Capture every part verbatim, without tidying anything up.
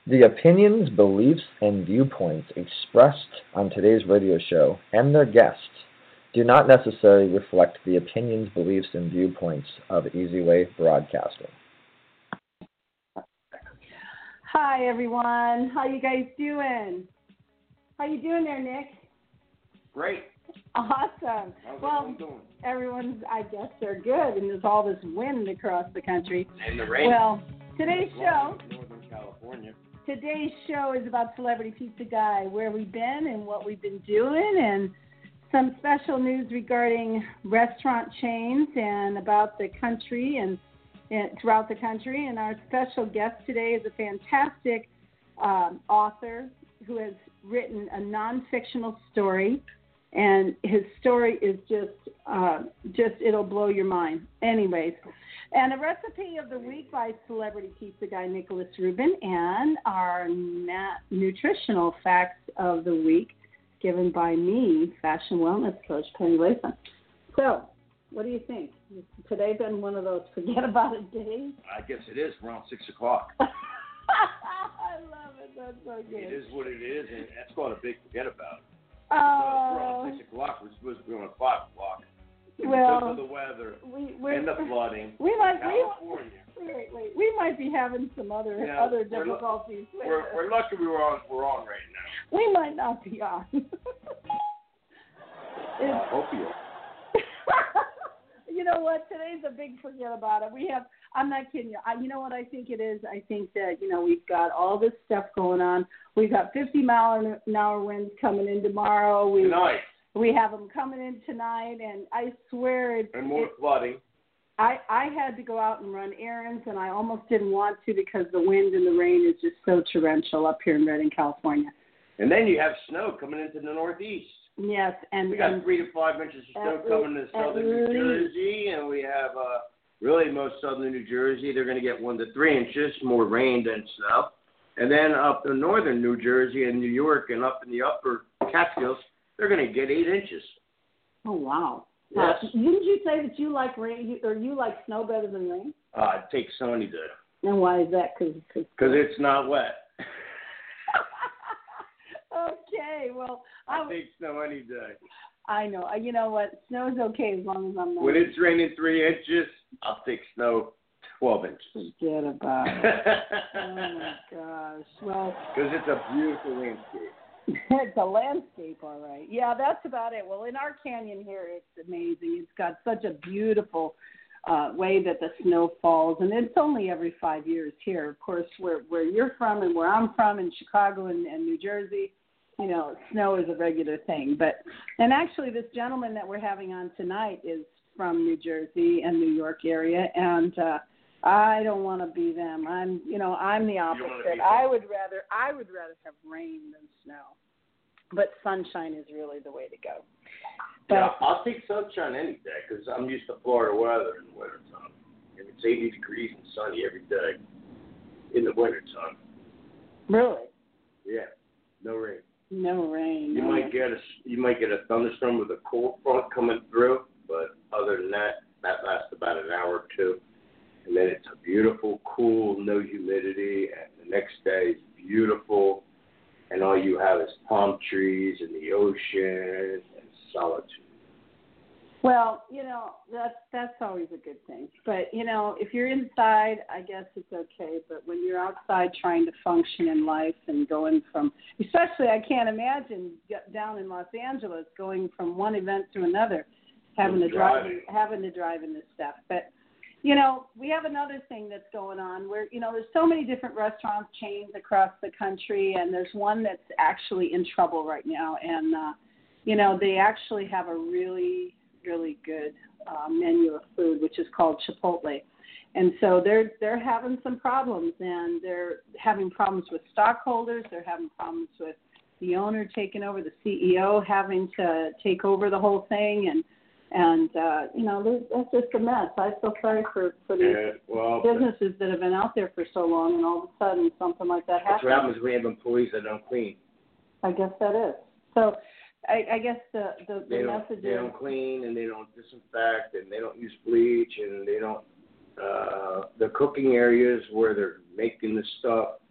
The opinions, beliefs, and viewpoints expressed on today's radio show and their guests do not necessarily reflect the opinions, beliefs, and viewpoints of Easy Way Broadcasting. Hi, everyone. How you guys doing? How you doing there, Nick? Great. Awesome. How's well, everyone doing? Everyone's, I guess they're good, and there's all this wind across the country. And the rain. Well, today's show, Northern California. today's show is about Celebrity Pizza Guy, where we've been and what we've been doing, and some special news regarding restaurant chains and about the country and, and throughout the country. And our special guest today is a fantastic um, author who has written a non-fictional story, and his story is just, uh, just it'll blow your mind. Anyways, and a recipe of the week by Celebrity Pizza Guy Nicholas Rubin, and our nat- nutritional facts of the week given by me, fashion wellness coach Penny Layson. So, what do you think? Has today been one of those forget about it days? I guess it is around six o'clock. I love it. That's so good. It is what it is, and that's called a big forget about. Oh. So we're on six o'clock. We're supposed to be on five o'clock. Well, because of the weather we, and the flooding. We might, California. We, wait, wait. We might be having some other you know, other we're, difficulties. We're, we're lucky we were on. We're on right now. We might not be on. I hope you. You know what? Today's a big forget about it. We have. I'm not kidding you. I, you know what I think it is? I think that you know we've got all this stuff going on. We've got fifty mile an hour winds coming in tomorrow. We, Tonight. We have them coming in tonight, and I swear it's. And more it, flooding. I, I had to go out and run errands, and I almost didn't want to because the wind and the rain is just so torrential up here in Redding, California. And then you have snow coming into the northeast. Yes, and we got and, three to five inches of snow coming to southern New Jersey, and we have uh, really most southern New Jersey. They're going to get one to three inches more rain than snow, and then up in northern New Jersey and New York and up in the upper Catskills, they're going to get eight inches. Oh wow! Yes. Uh, didn't you say that you like rain or you like snow better than rain? Uh, it takes snow any day. And why is that? Because it's not wet. Okay, well, I take snow any day. I know. You know what? Snow is okay as long as I'm not. When it's raining three inches, I'll take snow twelve inches. Forget about it. Oh my gosh. Well, because it's a beautiful landscape. It's a landscape, all right. Yeah, that's about it. Well, in our canyon here, it's amazing. It's got such a beautiful uh, way that the snow falls, and it's only every five years here. Of course, where where you're from and where I'm from in Chicago and, and New Jersey, you know, snow is a regular thing. But and actually, this gentleman that we're having on tonight is from New Jersey and New York area, and uh, I don't want to be them. I'm, you know, I'm the opposite. I would rather, I would rather have rain than snow. But sunshine is really the way to go. But, yeah, I'll take sunshine any day because I'm used to Florida weather in the wintertime. And it's eighty degrees and sunny every day in the wintertime. Really? Yeah, no rain. No rain. You no. might get a, you might get a thunderstorm with a cold front coming through, but other than that, that lasts about an hour or two. And then it's a beautiful, cool, no humidity, and the next day is beautiful, and all you have is palm trees and the ocean and solitude. Well, you know, that's that's always a good thing. But, you know, if you're inside, I guess it's okay. But when you're outside trying to function in life and going from, especially I can't imagine down in Los Angeles going from one event to another, having to drive, having to drive in this stuff. But, you know, we have another thing that's going on where, you know, there's so many different restaurant chains across the country, and there's one that's actually in trouble right now. And, uh, you know, they actually have a really, really good uh, menu of food, which is called Chipotle. And so they're they're having some problems, and they're having problems with stockholders. They're having problems with the owner taking over, the C E O having to take over the whole thing, and And, uh, you know, that's just a mess. I feel sorry for, for these yeah, well, businesses that have been out there for so long, and all of a sudden something like that happens. That's what happens when we have employees that don't clean. I guess that is. So I, I guess the, the, the they message They is... don't clean, and they don't disinfect, and they don't use bleach, and they don't... Uh, the cooking areas where they're making the stuff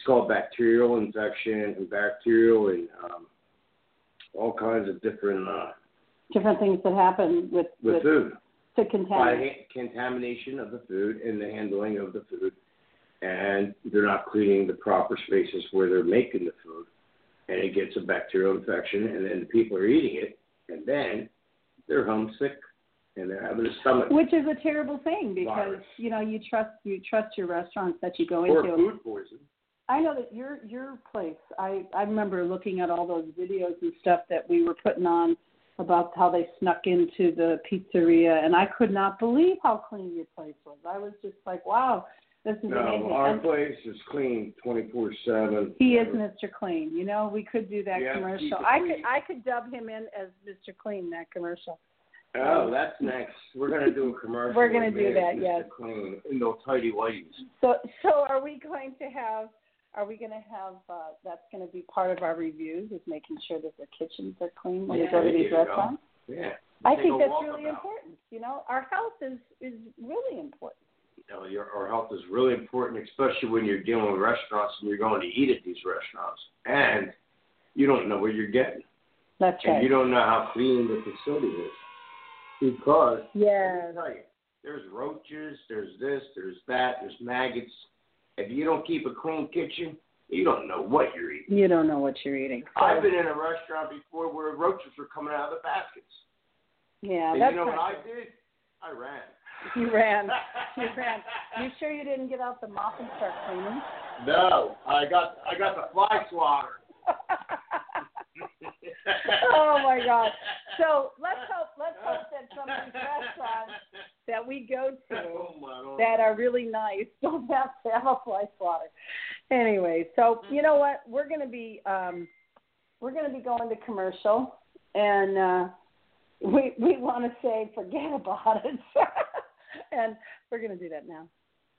it's called bacterial infection and bacterial and um, all kinds of different uh, different things that happen with with, with food. To contaminate. By contamination of the food and the handling of the food, and they're not cleaning the proper spaces where they're making the food, and it gets a bacterial infection, and then the people are eating it, and then they're homesick, and they're having a stomach. Which is a terrible thing because virus. you know you trust you trust your restaurants that you go or into. Or food poison. I know that your your place. I I remember looking at all those videos and stuff that we were putting on about how they snuck into the pizzeria, and I could not believe how clean your place was. I was just like, wow, this is no, amazing. our and place is clean twenty-four seven. He is Mister Clean. You know, we could do that yeah, commercial. I could I could dub him in as Mister Clean, that commercial. Oh, that's next. We're going to do a commercial. We're going to do that, Mister yes. Clean in those tidy whities. So, so are we going to have? Are we going to have? Uh, that's going to be part of our reviews, is making sure that the kitchens are clean when yeah, we go to these restaurants. Go. Yeah. I Take think that's really about. important. You know, our health is is really important. You know, your, our health is really important, especially when you're dealing with restaurants and you're going to eat at these restaurants, and you don't know what you're getting. That's and right. You don't know how clean the facility is. Because, yeah, let me tell you, there's roaches, there's this, there's that, there's maggots. If you don't keep a clean kitchen, you don't know what you're eating. You don't know what you're eating. So. I've been in a restaurant before where roaches were coming out of the baskets. Yeah, and that's you know not what good. I did? I ran. You ran. You ran. You sure you didn't get out the mop and start cleaning? No, I got I got the fly swatter. Oh my God! So let's hope let's hope that some of these restaurants that we go to oh that are really nice don't have to have a fly swatter. Anyway, so you know what? We're gonna be um, we're gonna be going to commercial, and uh, we we want to say forget about it, and we're gonna do that now.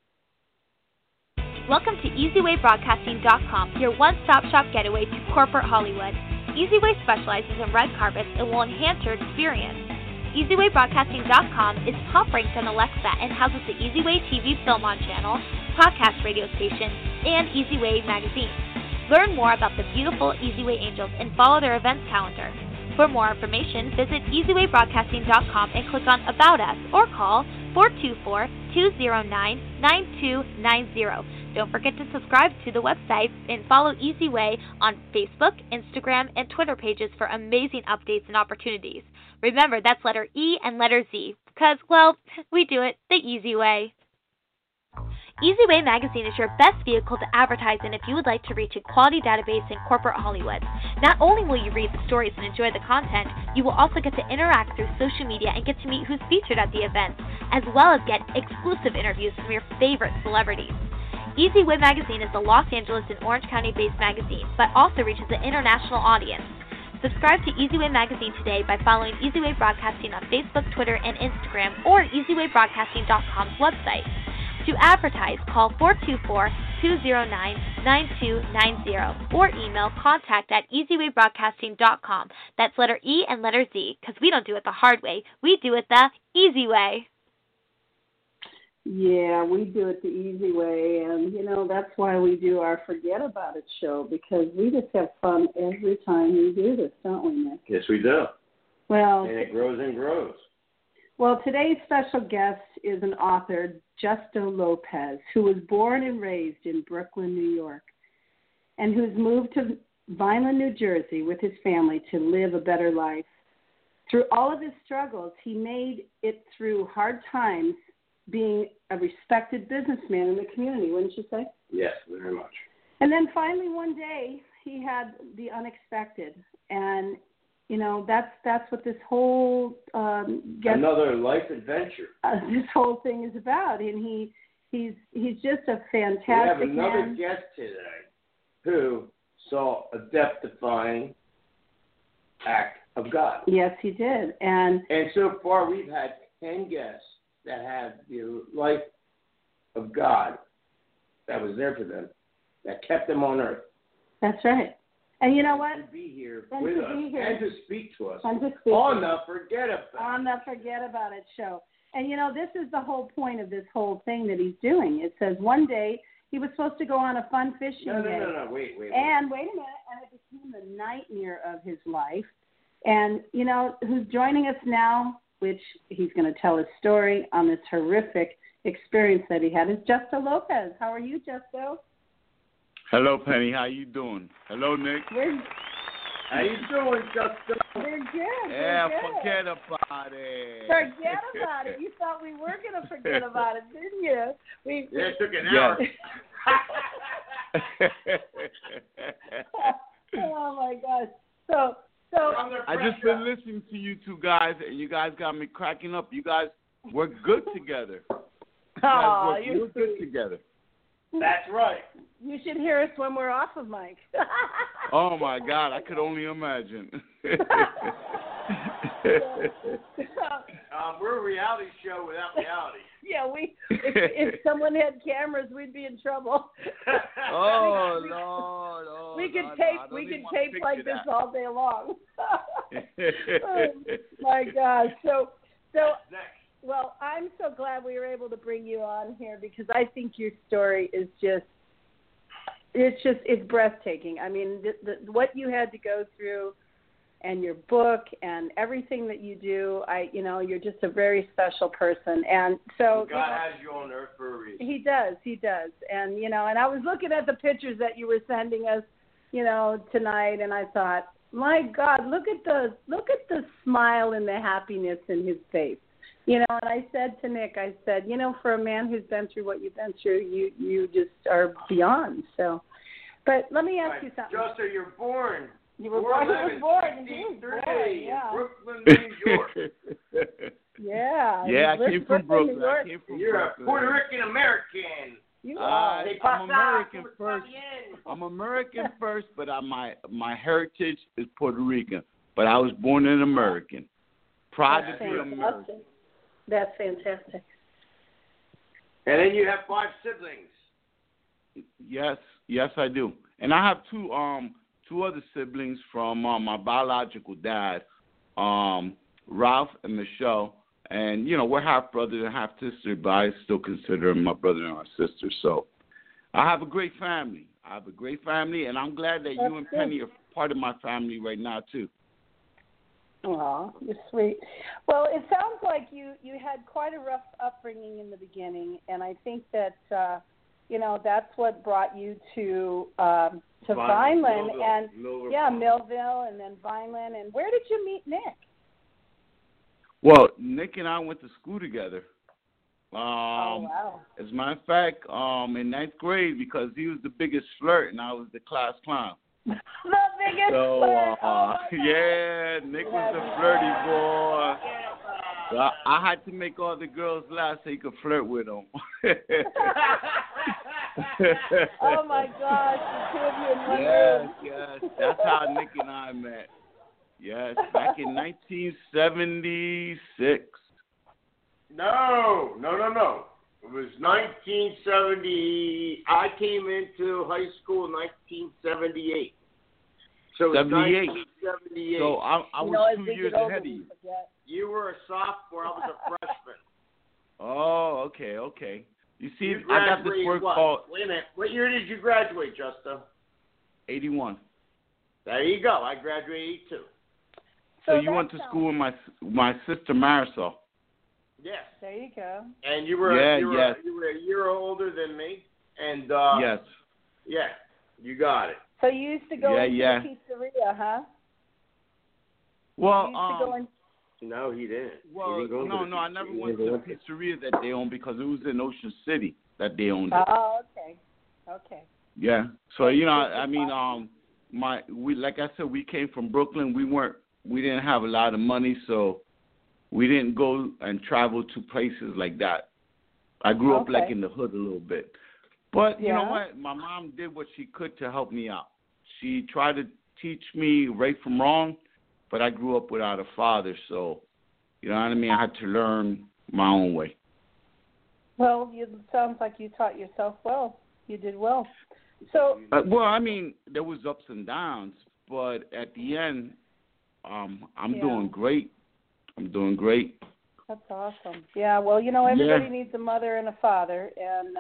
Welcome to easy way broadcasting dot com, your one-stop shop getaway to corporate Hollywood. EasyWay specializes in red carpets and will enhance your experience. easy way broadcasting dot com is top-ranked on Alexa and houses the EasyWay T V Film On channel, podcast radio station, and EasyWay magazine. Learn more about the beautiful EasyWay Angels and follow their events calendar. For more information, visit easy way broadcasting dot com and click on About Us or call four two four, two zero nine, nine two nine zero. Don't forget to subscribe to the website and follow EasyWay on Facebook, Instagram, and Twitter pages for amazing updates and opportunities. Remember, that's letter E and letter Z, because, well, we do it the easy way. EasyWay Magazine is your best vehicle to advertise in if you would like to reach a quality database in corporate Hollywood. Not only will you read the stories and enjoy the content, you will also get to interact through social media and get to meet who's featured at the event, as well as get exclusive interviews from your favorite celebrities. EasyWay Magazine is a Los Angeles and Orange County-based magazine, but also reaches an international audience. Subscribe to EasyWay Magazine today by following EasyWay Broadcasting on Facebook, Twitter, and Instagram, or easy way broadcasting dot com's website. To advertise, call four two four, two zero nine, nine two nine zero or email contact at easy way broadcasting dot com. That's letter E and letter Z, because we don't do it the hard way. We do it the easy way. Yeah, we do it the easy way, and, you know, that's why we do our Forget About It show, because we just have fun every time we do this, don't we, Nick? Yes, we do. Well, and it grows and grows. Well, today's special guest is an author, Justo Lopez, who was born and raised in Brooklyn, New York, and who's moved to Vineland, New Jersey with his family to live a better life. Through all of his struggles, he made it through hard times, being a respected businessman in the community, wouldn't you say? Yes, very much. And then finally one day he had the unexpected, and you know that's that's what this whole um, guest, another life adventure. Uh, this whole thing is about, and he he's he's just a fantastic man. We have another man. guest today who saw a death-defying act of God. Yes, he did, and and so far we've had ten guests that had the life of God that was there for them, that kept them on earth. That's right. And you know what? To be here and with to us be here. and to speak to us and to speak on the Forget About It. On the Forget About It show. And, you know, this is the whole point of this whole thing that he's doing. It says one day he was supposed to go on a fun fishing No, no, day. no, no, wait, wait, wait. And wait a minute, and it became the nightmare of his life. And, you know, who's joining us now, which he's going to tell his story on this horrific experience that he had, is Justo Lopez. How are you, Justo? Hello, Penny. How you doing? Hello, Nick. We're, How you doing, Justin? we're good. Yeah, we're good. forget about it. Forget about it. You thought we were going to forget about it, didn't you? We, Yeah, it took an Yes. hour. Oh, my gosh. So, so I just been listening to you two guys, and you guys got me cracking up. You guys work good together. You guys oh, work you're real good sweet. together. That's right. You should hear us when we're off of mic. Oh, my God. I could only imagine. Um, we're a reality show without reality. Yeah, we. If, if someone had cameras, we'd be in trouble. Oh, we, Lord. Oh, we could no, no, tape. I don't we even could wanna tape picture like this that. all day long. Oh, my gosh. So, so. Next. Well, I'm so glad we were able to bring you on here because I think your story is just. It's just. It's breathtaking. I mean, the, the, what you had to go through. And your book and everything that you do, I, you know, you're just a very special person. And so God you know, has you on earth for a reason. he does, he does. And, you know, and I was looking at the pictures that you were sending us, you know, tonight, and I thought, my God, look at the, look at the smile and the happiness in his face. You know, and I said to Nick, I said, you know, for a man who's been through what you've been through, you, you just are beyond. So, but let me ask Right. you something. Justin, you're born. You were born, he was born, he was born, yeah. in Brooklyn, New York. Yeah. Yeah, I We're came from Brooklyn, New Brooklyn. I York. came from You're a Brooklyn. Puerto Rican American. You Uh, are. They I'm pasa, American ¿cómo está first. bien? I'm American first, but I, my my heritage is Puerto Rican. But I was born an American. Proud That's to be American. fantastic. That's fantastic. And then you have five siblings. Yes, yes, I do. And I have two um two other siblings from uh, my biological dad, um, Ralph and Michelle. And, you know, we're half brothers and half sisters, but I still consider them my brother and my sister. So I have a great family. I have a great family, and I'm glad that That's you and good. Penny are part of my family right now, too. Aw, you're sweet. Well, it sounds like you, you had quite a rough upbringing in the beginning, and I think that, uh, you know, that's what brought you to um, to Vineland, Vineland, Millville, and Millville yeah, Farm. Millville, and then Vineland. And where did you meet Nick? Well, Nick and I went to school together. Um, oh wow! As a matter of fact, um, in ninth grade, because he was the biggest flirt and I was the class clown. The biggest So, flirt. uh, Oh, my God. yeah, Nick was the flirty boy. So I, I had to make all the girls laugh so he could flirt with them. Oh my gosh, the two of you in one Yes, room. yes. That's how Nick and I met. Yes, back in nineteen seventy-six. No, no, no, no. It was nineteen seventy. I came into high school in nineteen seventy-eight. So it was seventy-eight. nineteen seventy-eight. So I, I You was know, as two we years get older, ahead of we you. forget. You were a sophomore. I was a freshman. Oh, okay, okay. You see, You I got this graduated word what? called Wait a minute. What year did you graduate, Justin? eighty-one. There you go. I graduated eighty-two. So, So you that went to sounds- school with my my sister Marisol. Yes. There you go. And you were Yeah, you were, yes. you were a year older than me. And uh Yes. yeah, you got it. So you used to go Yeah, into yeah. the pizzeria, huh? Well, You used to go um, in. No, he didn't. well, he didn't go no, to the no, I pizzeria. never He went never to the went pizzeria that they owned because it was in Ocean City that they owned it. Oh, okay. Okay. Yeah. So you know, I mean, um, my we like I said, we came from Brooklyn. We weren't, we didn't have a lot of money, so we didn't go and travel to places like that. I grew up Okay. like in the hood a little bit, but you know Yeah. what? My mom did what she could to help me out. She tried to teach me right from wrong, but I grew up without a father, so you know what I mean. I had to learn my own way. Well, you, it sounds like you taught yourself well. You did well. So, Uh, well, I mean, there was ups and downs, but at the end, um, I'm Yeah. doing great. I'm doing great. that's awesome. Yeah, well, you know, everybody Yeah. needs a mother and a father, and uh,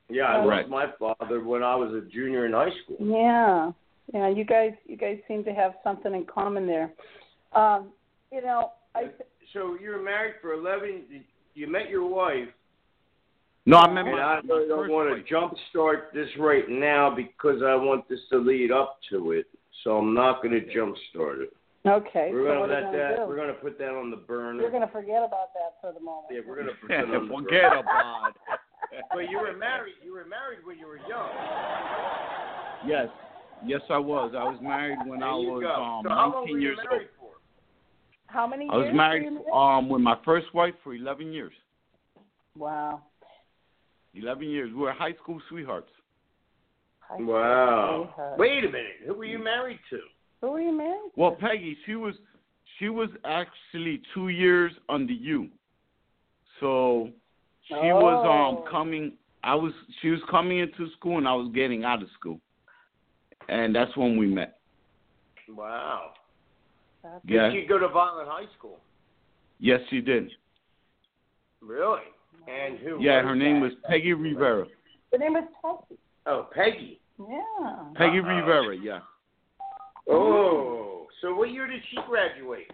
Yeah, I Right. lost my father when I was a junior in high school. Yeah, yeah. You guys, you guys seem to have something in common there. Um, you know, I. So you were married for eleven. You met your wife. No, I met And my, I my really don't first want wife. to jump start this right now because I want this to lead up to it. So I'm not going to jump start it. Okay. We're so going what to are you let gonna that. do? We're going to put that on the burner. You're gonna forget about that for the moment. Yeah, we're going to put that on the Forget burner. about it. But you were married. You were married when you were young. Yes. Yes, I was. I was married when There I you was go. um, So how long nineteen were you years old. married for? How many I was years? married were you married? um with my first wife for eleven years. Wow. Eleven years. We were high school sweethearts. High school Wow. sweetheart. Wait a minute. Who were you married to? Who were you married? Well, Peggy, she was she was actually two years under you. So she was um Oh. coming. I was she was coming into school and I was getting out of school, and that's when we met. Wow. That's Yeah. Did she go to Violent High School? Yes, she did. Really? And who? Yeah, was her name that? was Peggy Rivera. The name was Peggy. Oh, Peggy. Yeah. Peggy Uh-oh. Rivera. Yeah. Oh. So what year did she graduate?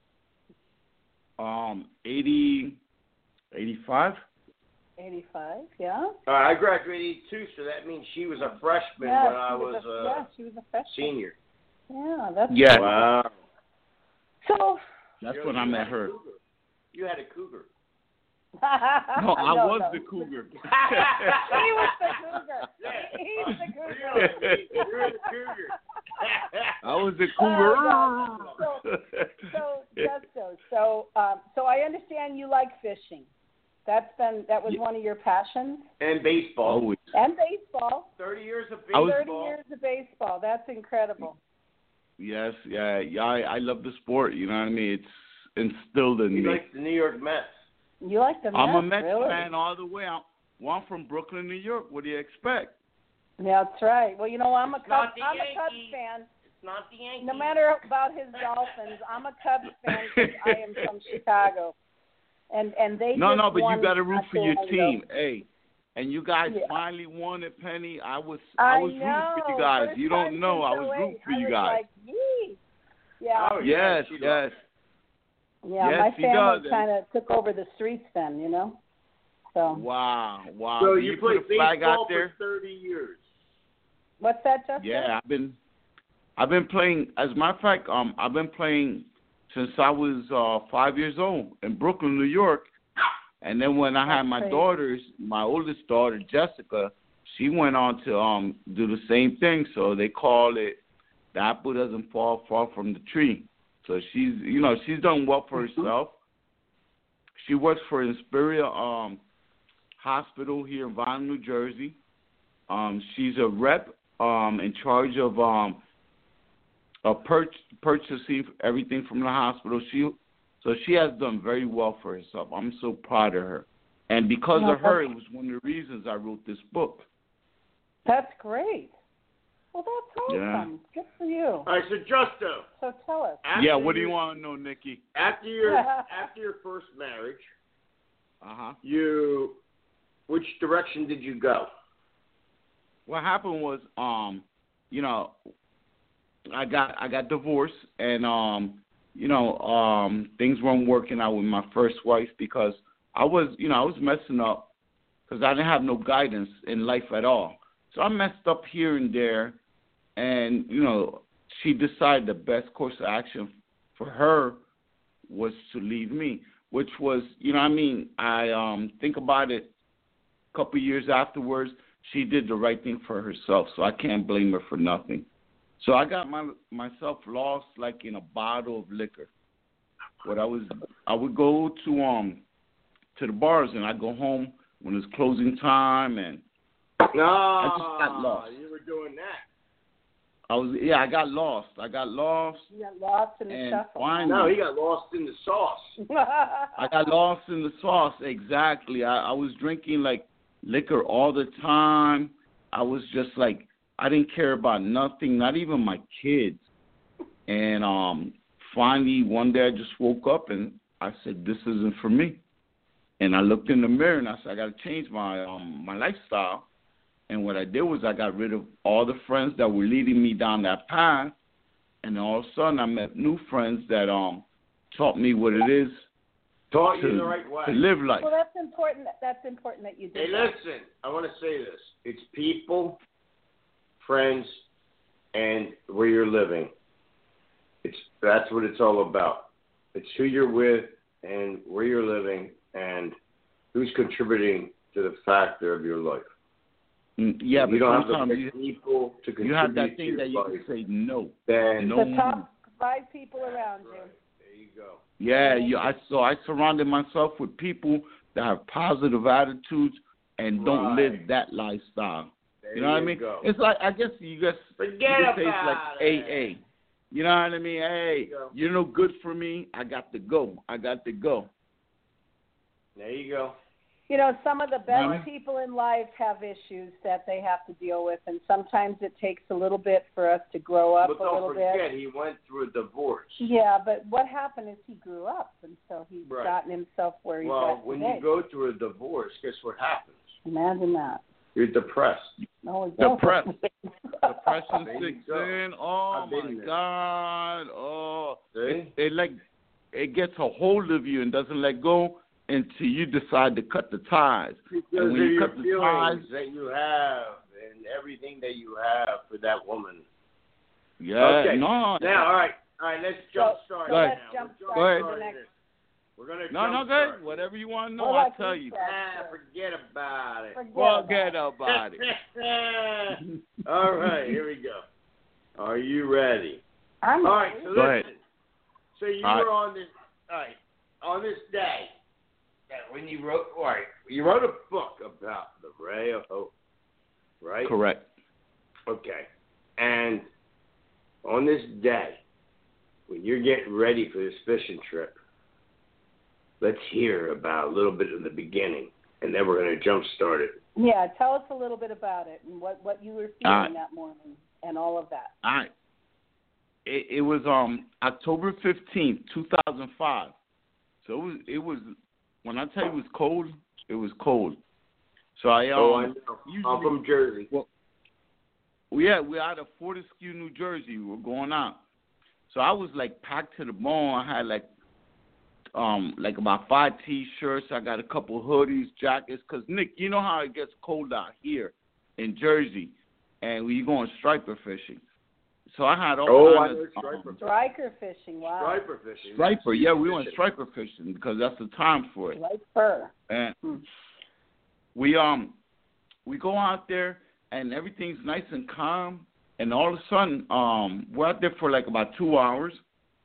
Um, eighty, eighty-five. eighty-five. Yeah. Uh, I graduated too, so that means she was a freshman yeah, when she I was. was a, a yeah, she was a freshman. senior. Yeah, that's. Yeah. Wow. So. That's You when know, I you met had a her. cougar. You had a cougar. No, I no, was no. the cougar. He was the cougar. Yeah. He's the cougar. You were the cougar. I was the cougar. Oh, God. So, Justo, so, um, so I understand you like fishing. That's been that was Yeah. one of your passions. And baseball. Always. And baseball. Thirty years of I was- baseball. Thirty years of baseball. That's incredible. Yes, yeah, yeah. I, I love the sport. You know what I mean? It's instilled in He me. likes the New York Mets. You like the Mets, I'm a Mets really? fan all the way. I'm, well, I'm from Brooklyn, New York. What do you expect? Yeah, that's right. Well, you know, I'm a It's Cubs. not the I'm a Cubs Yankees. fan. It's not the Yankees. No matter about his Dolphins, I'm a Cubs fan because I am from Chicago, and and they No, just no, but won you got to root not for too your long ago. team, hey. And you guys Yeah. finally won it, Penny. I was, I I was know. rooting for you guys. First You time don't know. I since was oh eight, rooting for you I was guys. Like, Yee. Yeah, Oh, yeah, Yes, she yes. yeah. yes, my he family does. kind of took over the streets then, you know. So Wow, wow. So Did you, you played put a flag baseball out there? for thirty years. what's that, Justin? Yeah, I've been, I've been playing. As a matter of fact, um, I've been playing since I was uh five years old in Brooklyn, New York. And then when I had That's my crazy. daughters, my oldest daughter Jessica, she went on to um do the same thing. So they call it the apple doesn't fall far from the tree. So she's, you know, she's done well for herself. She works for Inspiria um Hospital here in Vineland, New Jersey. Um, she's a rep um in charge of um uh, purch- purchasing everything from the hospital. She so she has done very well for herself. I'm so proud of her. And because No, of her, it that's- was one of the reasons I wrote this book. That's great. Well, that's awesome. Yeah. Good for you. All right, so Justo. So tell us. After yeah, what do your- you want to know, Nikki? After your after your first marriage, Uh-huh. you which direction did you go? What happened was, um, you know, I got I got divorced, and um, you know, um, things weren't working out with my first wife because I was, you know, I was messing up because I didn't have no guidance in life at all. So I messed up here and there, and you know, she decided the best course of action for her was to leave me, which was, you know, what I mean, I um think about it. A couple of years afterwards, she did the right thing for herself, so I can't blame her for nothing. So I got my myself lost like in a bottle of liquor. What I was, I would go to um to the bars and I go home when it's closing time, and No, I just got lost. You were doing that. I was yeah I got lost. I got lost, You got lost in the and shuffle. finally No, he got lost in the sauce. I got lost in the sauce. Exactly. I, I was drinking like liquor all the time. I was just like, I didn't care about nothing, not even my kids. And um, finally, one day I just woke up and I said, this isn't for me. And I looked in the mirror and I said, I got to change my um, my lifestyle. And what I did was I got rid of all the friends that were leading me down that path, and all of a sudden I met new friends that um taught me what it is Taught to, you the right way. to live life. Well, that's important. That's important that you do Hey, that. listen, I want to say this. It's people, friends, and where you're living. It's That's what it's all about. It's who you're with and where you're living and who's contributing to the factor of your life. Mm, yeah, you but don't have sometimes the you, people to contribute you have that to thing your that you life. can say no. Then, no The more. top five people around you. right, there you go. Yeah, you, I so I surrounded myself with people that have positive attitudes and don't Right. live that lifestyle. There You know what I mean? go. It's like I guess you guys Forget you could say it's about like it. A A. You know what I mean? Hey, you go. you're no good for me. I got to go. I got to go. There you go. You know, some of the best Mhm. people in life have issues that they have to deal with, and sometimes it takes a little bit for us to grow up But a don't little forget, bit. he went through a divorce. Yeah, but what happened is he grew up, and so he's Right. gotten himself where he's Well, at when today. you go through a divorce, guess what happens? Imagine that. You're depressed. No, it's Depressed. over. Depression There you sits go. in. Oh I've been my there. God. Oh, See? it, it like it gets a hold of you and doesn't let go until you decide to cut the ties. Because And when of you your cut the feelings ties, that you have and everything that you have for that woman. yeah, Okay. no, Now, all right, all right. Let's jump So, start so Go now. ahead. let's jump We're start Go ahead. to the starting next. this. We're gonna no, no, jump good. start. Whatever you want to know, Well, I'll like tell you you. said. Ah, forget about it. Forget Forget about about it. All right, here we go. Are you ready? I'm All right, so Go ahead. listen. So you All right. were on this, all right, on this day, that when you wrote, all right, you wrote a book about the Ray of Hope, right? Correct. Okay. And on this day, when you're getting ready for this fishing trip, let's hear about a little bit of the beginning, and then we're going to jump start it. Yeah, tell us a little bit about it and what, what you were feeling All right. that morning and all of that. All right. It, it was um October fifteenth, two thousand five. So it was it was when I tell you it was cold, it was cold. So I um oh, I know. usually, I'm from Jersey. Well, yeah, we're out of Fortescue, New Jersey. We were going out. So I was like packed to the bone. I had like um like about five T-shirts. I got a couple hoodies, jackets. Cause Nick, you know how it gets cold out here in Jersey, and when you going striper fishing. So I had all Oh, I kinds know of striper. um, Striker fishing, wow. Striper fishing. striper. Yeah, we went striper fishing because that's the time for it. Striper. And Hmm. we um we go out there and everything's nice and calm, and all of a sudden um we're out there for like about two hours.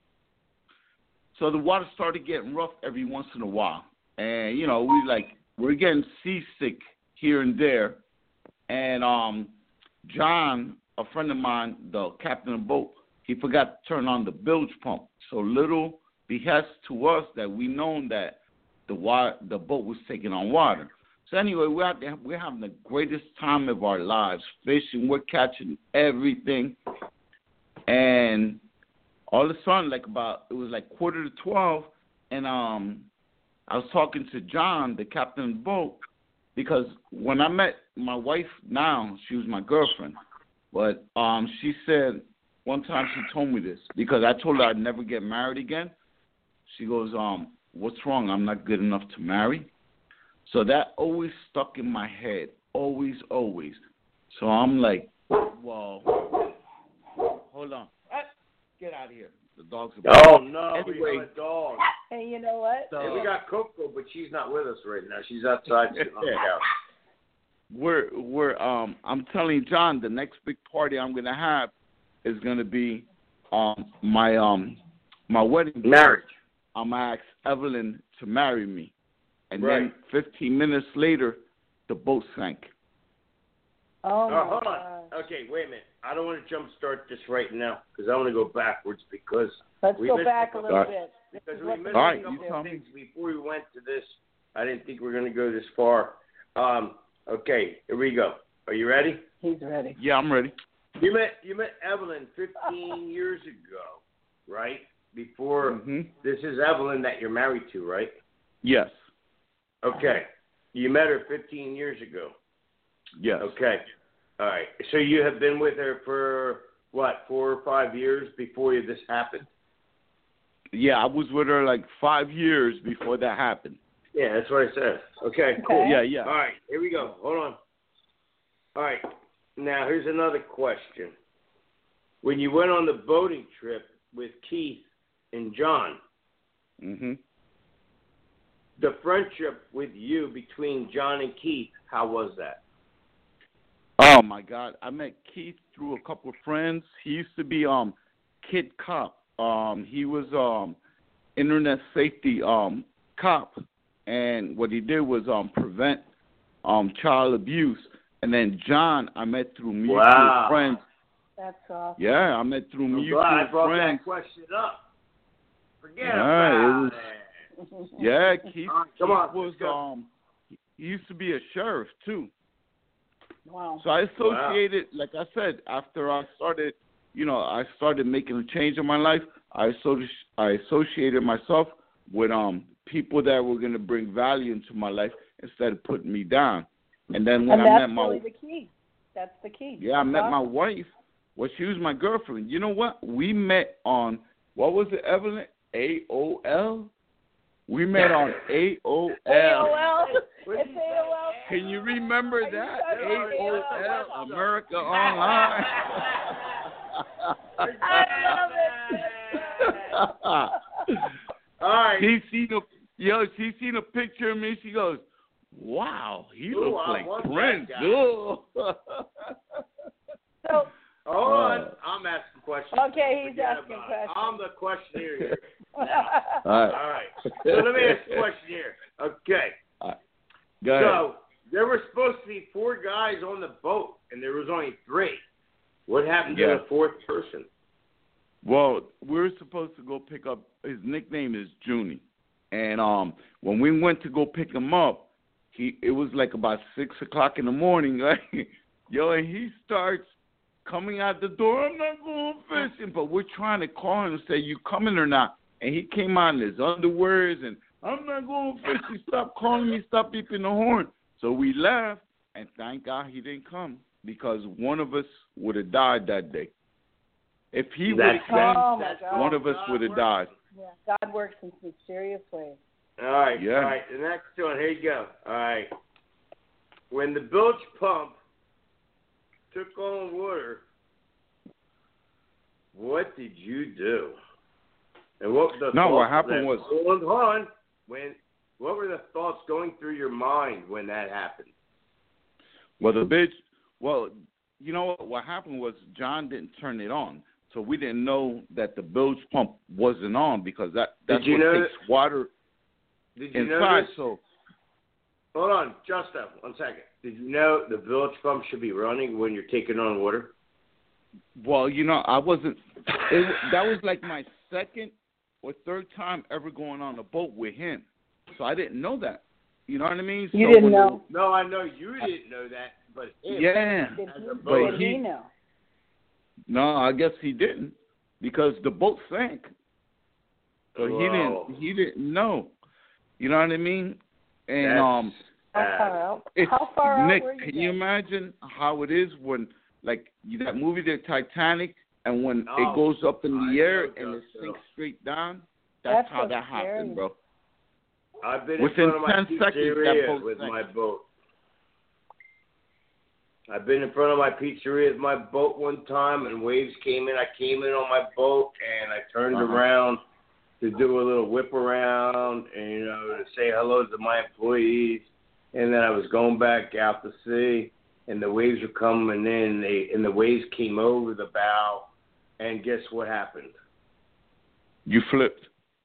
So the water started getting rough every once in a while, and you know we like we're getting seasick here and there, and um John, a friend of mine, the captain of the boat, he forgot to turn on the bilge pump. So little behest to us that we known that the water, the boat was taking on water. So anyway, we're out there, we're having the greatest time of our lives, fishing, we're catching everything, and all of a sudden, like about it was like quarter to twelve, and um, I was talking to John, the captain of the boat, because when I met my wife now, she was my girlfriend, but um, she said one time she told me this because I told her I'd never get married again. She goes, um, what's wrong? I'm not good enough to marry. So that always stuck in my head, always, always. So I'm like, well, hold on. Get out of here. The dogs are Oh, no, Anyway. we have a dog. Hey, you know what? So, And we got Coco, but she's not with us right now. She's outside sitting on the couch. we're we're um I'm telling John the next big party I'm gonna have is gonna be um my um my wedding Marriage. I'm gonna ask Evelyn to marry me. And Right. then fifteen minutes later the boat sank. Oh, Oh, my hold God. on. Okay, wait a minute. I don't want to jump start this right now because I want to go backwards because Let's we go missed back a couple- little All right. bit. This because is we what missed the All right, a ladies you couple do. tell me. things before we went to this. I didn't think we were going to go this far. Um, okay, here we go. Are you ready? He's ready. Yeah, I'm ready. You met you met Evelyn fifteen years ago, right? Before Mm-hmm. this is Evelyn that you're married to, right? Yes. Okay. You met her fifteen years ago. Yes. Okay. All right. So you have been with her for, what, four or five years before this happened? Yeah, I was with her like five years before that happened. Yeah, that's what I said. Okay, cool. Yeah, yeah. All right, here we go. Hold on. All right. Now, here's another question. When you went on the boating trip with Keith and John, mm-hmm. the friendship with you between John and Keith, how was that? Oh, my God. I met Keith through a couple of friends. He used to be um Kid Cop. Um, he was um internet safety um cop, and what he did was um prevent um child abuse. And then John, I met through mutual wow. friends. That's awesome. Yeah, I met through I'm mutual glad I brought friends. that question up. Forget yeah, about it. Was, it. Yeah, Keith, right, Keith come on, was um he used to be a sheriff too. Wow. So I associated, wow. like I said, after I started, you know, I started making a change in my life. I associ- I associated myself with um people that were going to bring value into my life instead of putting me down. And then when and I that's met my really the key. That's the key. yeah, I met awesome. my wife. Well, she was my girlfriend. You know what? We met on what was it, Evelyn? A O L. We met on A O L. A O L. It's A O L. Can you remember Are that? you A O L, America Online. I love it. All right. She seen a yo. She seen a picture of me. She goes, "Wow, he Ooh, looks I like want Prince." that guy. Ooh. So, hold on. Uh, I'm asking questions. okay, he's Forget asking about it. questions. I'm the questioner here. All right. All right. So let me ask a question here. Okay. All right. Go ahead. So there were supposed to be four guys on the boat, and there was only three. What happened to Yeah. the fourth person? Well, we were supposed to go pick up. His nickname is Junie, and um, when we went to go pick him up, he it was like about six o'clock in the morning, right? Yo, and he starts coming out the door. I'm not going fishing, but we're trying to call him and say, "You coming or not?" And he came out in his underwears and I'm not going fishing. Stop calling me. Stop beeping the horn. So we left, and thank God he didn't come because one of us would have died that day. If he would have come, oh one of us would have died. Yeah, God works in mysterious ways. All right, Yeah. all right. The next one, here you go. All right. When the bilge pump took on water, what did you do? And what the No, thoughts what happened that, was hold on. When what were the thoughts going through your mind when that happened? well the bitch. Well, you know what? What happened was John didn't turn it on, so we didn't know that the bilge pump wasn't on because that that's Did you what know takes water Did you inside. notice? So Hold on, just a one second. Did you know the bilge pump should be running when you're taking on water? well, you know, I wasn't. It, that was like my second or third time ever going on a boat with him, so I didn't know that. You know what I mean? You so didn't when know? No, I know you didn't know that, but The, him. yeah. Did, As he, a did boat. he, he- know? No, I guess he didn't because the boat sank. So he Whoa. didn't. He didn't know. You know what I mean? And That's um, How bad. far out? it's How far Nick. out were you? Can you guys? imagine how it is when, like, you, that movie, The Titanic, and when Oh, it goes up in I the air know, and it Justin. sinks straight down? That's, That's how so that scary. happened, bro. I've been Within in front of my ten seconds, that pizzeria boat with sank. my boat. I've been in front of my pizzeria with my boat one time, and waves came in. I came in on my boat, and I turned Uh-huh. around to do a little whip around, and you know, to say hello to my employees. And then I was going back out to sea, and the waves were coming in, they, and the waves came over the bow, and guess what happened? You flipped.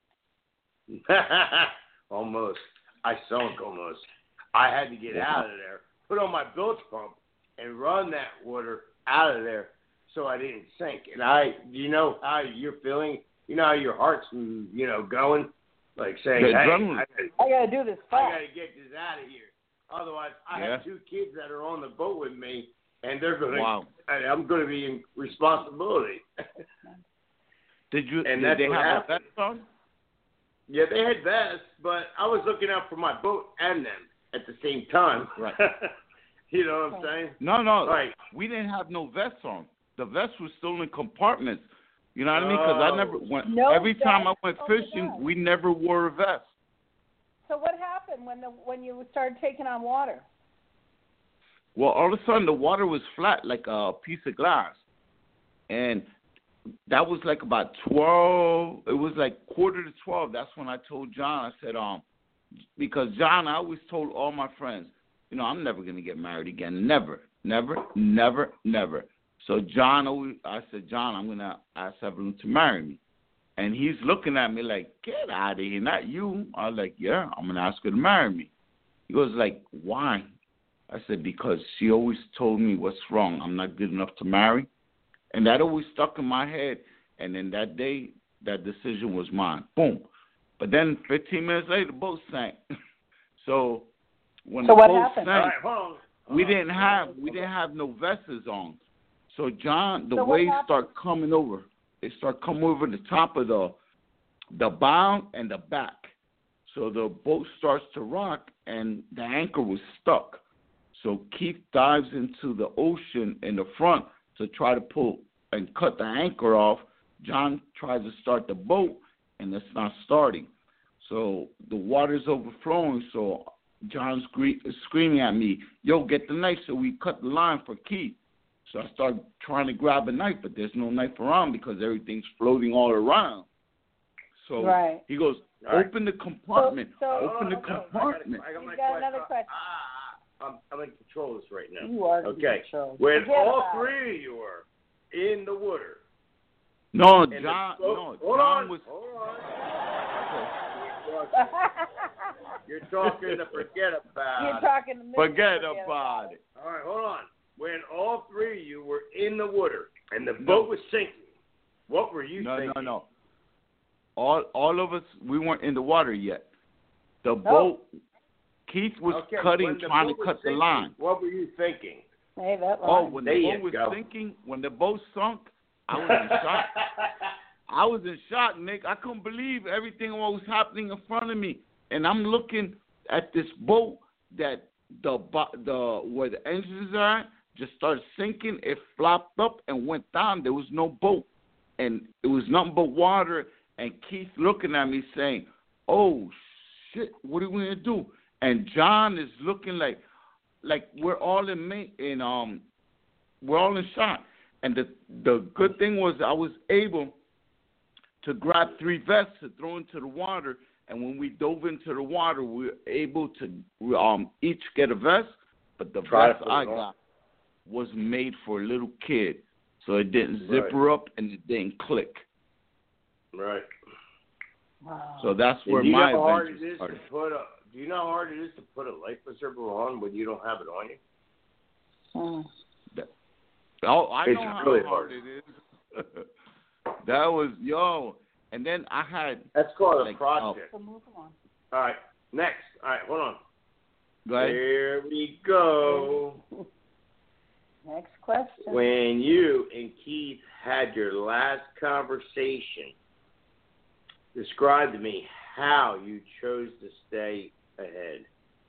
Almost. I sunk almost. I had to get out of there, put on my bilge pump, and run that water out of there so I didn't sink. And I, you know how you're feeling? You know how your heart's, you know, going? Like saying, The hey, adrenaline. I gotta, I gotta do this I fast. gotta get this out of here. Otherwise, I Yeah. have two kids that are on the boat with me, and they're gonna. Wow. I, I'm gonna be in responsibility. Did you? And did that's they what have a happened. vest on? Yeah, they had vests, but I was looking out for my boat and them at the same time. Right. You know what I'm saying? No, no. Right. We didn't have no vests on. The vests were still in compartments. You know what I mean? Because I never went. No every time I vest? went Oh, my fishing, God. we never wore a vest. So what happened when the when you started taking on water? Well, all of a sudden the water was flat like a piece of glass, and that was like about twelve. It was like quarter to twelve. That's when I told John. I said, um, because John, I always told all my friends, you know, I'm never gonna get married again. Never, never, never, never. So John, always, I said, John, I'm gonna ask Evelyn to marry me, and he's looking at me like, get out of here, not you. I was like, yeah, I'm gonna ask her to marry me. He goes like, why? I said, because she always told me what's wrong. I'm not good enough to marry. And that always stuck in my head. And then that day, that decision was mine. Boom. But then fifteen minutes later, the boat sank. so when So the what boat happened? All sank, right, hold on. Hold we on. didn't have we didn't have no vests on. So John, the So what waves happened? start coming over. They start coming over the top of the the bow and the back. So the boat starts to rock, and the anchor was stuck. So Keith dives into the ocean in the front to try to pull and cut the anchor off. John tries to start the boat, and it's not starting. So the water's overflowing, so John's gre- screaming at me, yo, get the knife. So we cut the line for Keith. So I start trying to grab a knife, but there's no knife around because everything's floating all around. So Right. he goes, open the compartment. So- so- open the okay. compartment. I got, I got, You my got question. another question. Ah, I'm, I'm in control of this right now. You are in Okay. control. When Forget all about three of you were in the water. No, and the John, boat- no, hold John on, was. Hold on. You're talking to forget about You're it. talking to me. Forget about it. All right, hold on. When all three of you were in the water and the boat was sinking, what were you No, thinking? no, no. All all of us, we weren't in the water yet. The Oh. boat, Keith was Okay, cutting, when the trying to boat was cut the sinking, line. What were you thinking? Hey, that Oh, line. when There the you boat was go. sinking, when the boat sunk, I was in shock. I was in shock, Nick. I couldn't believe everything what was happening in front of me, and I'm looking at this boat that the bo- the where the engines are at just started sinking. It flopped up and went down. There was no boat, and it was nothing but water. And Keith looking at me saying, "Oh shit, what are we gonna do?" And John is looking like, like we're all in ma- in um, we're all in shock. And the the good thing was I was able to grab three vests to throw into the water. And when we dove into the water, we were able to um, each get a vest. But the Try to vest put I it on. got was made for a little kid. So it didn't Right. zipper up and it didn't click. Right. Wow. So that's And where do you my know how hard it adventure is started. to put a? Do you know how hard it is to put a life preserver on when you don't have it on you? Mm. Oh, I It's know how really hard hard. it is. That was, yo. And then I had, That's called Like, a project. So move on. All right. Next. All right. Hold on. go ahead. There we go. Next question. When you and Keith had your last conversation, describe to me how you chose to stay ahead.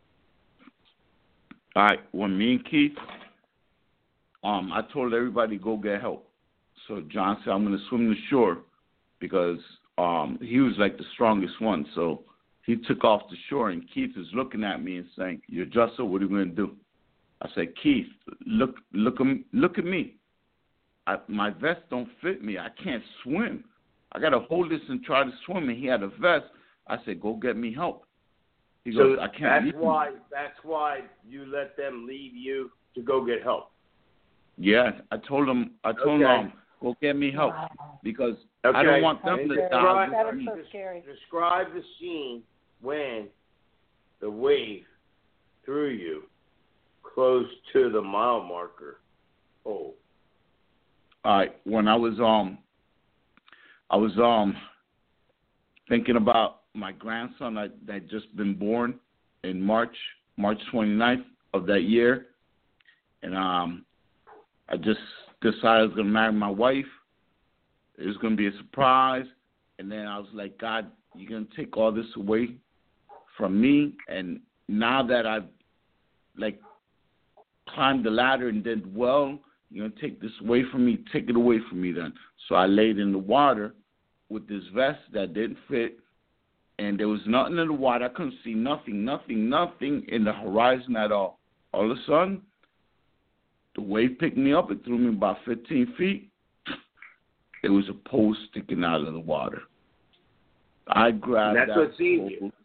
All right, when me and Keith, um, I told everybody to go get help. So John said, I'm going to swim the shore because um, he was like the strongest one. So he took off the shore, and Keith is looking at me and saying, you're Justin, what are you going to do? I said, Keith, look look, look at me. I, my vest don't fit me. I can't swim. I got to hold this and try to swim. And he had a vest. I said, go get me help. He So goes, I can't that's leave you." why that's why you let them leave you to go get help. Yeah, I told him, I told Okay. him, go get me help Wow. because Okay. I don't want them And to describe- die. That with is me. so scary. Describe the scene when the wave threw you close to the mile marker. Oh, All right, when I was um, I was um, thinking about my grandson that that had just been born in March, March twenty-ninth of that year, and um, I just decided I was gonna marry my wife. It was gonna be a surprise, and then I was like, God, you're gonna take all this away from me, and now that I've like climbed the ladder and did, well, you know, take this away from me, take it away from me then. So I laid in the water with this vest that didn't fit, and there was nothing in the water. I couldn't see nothing, nothing, nothing in the horizon at all. All of a sudden, the wave picked me up. It threw me about fifteen feet. There was a pole sticking out of the water. I grabbed That's that what saved pole. you.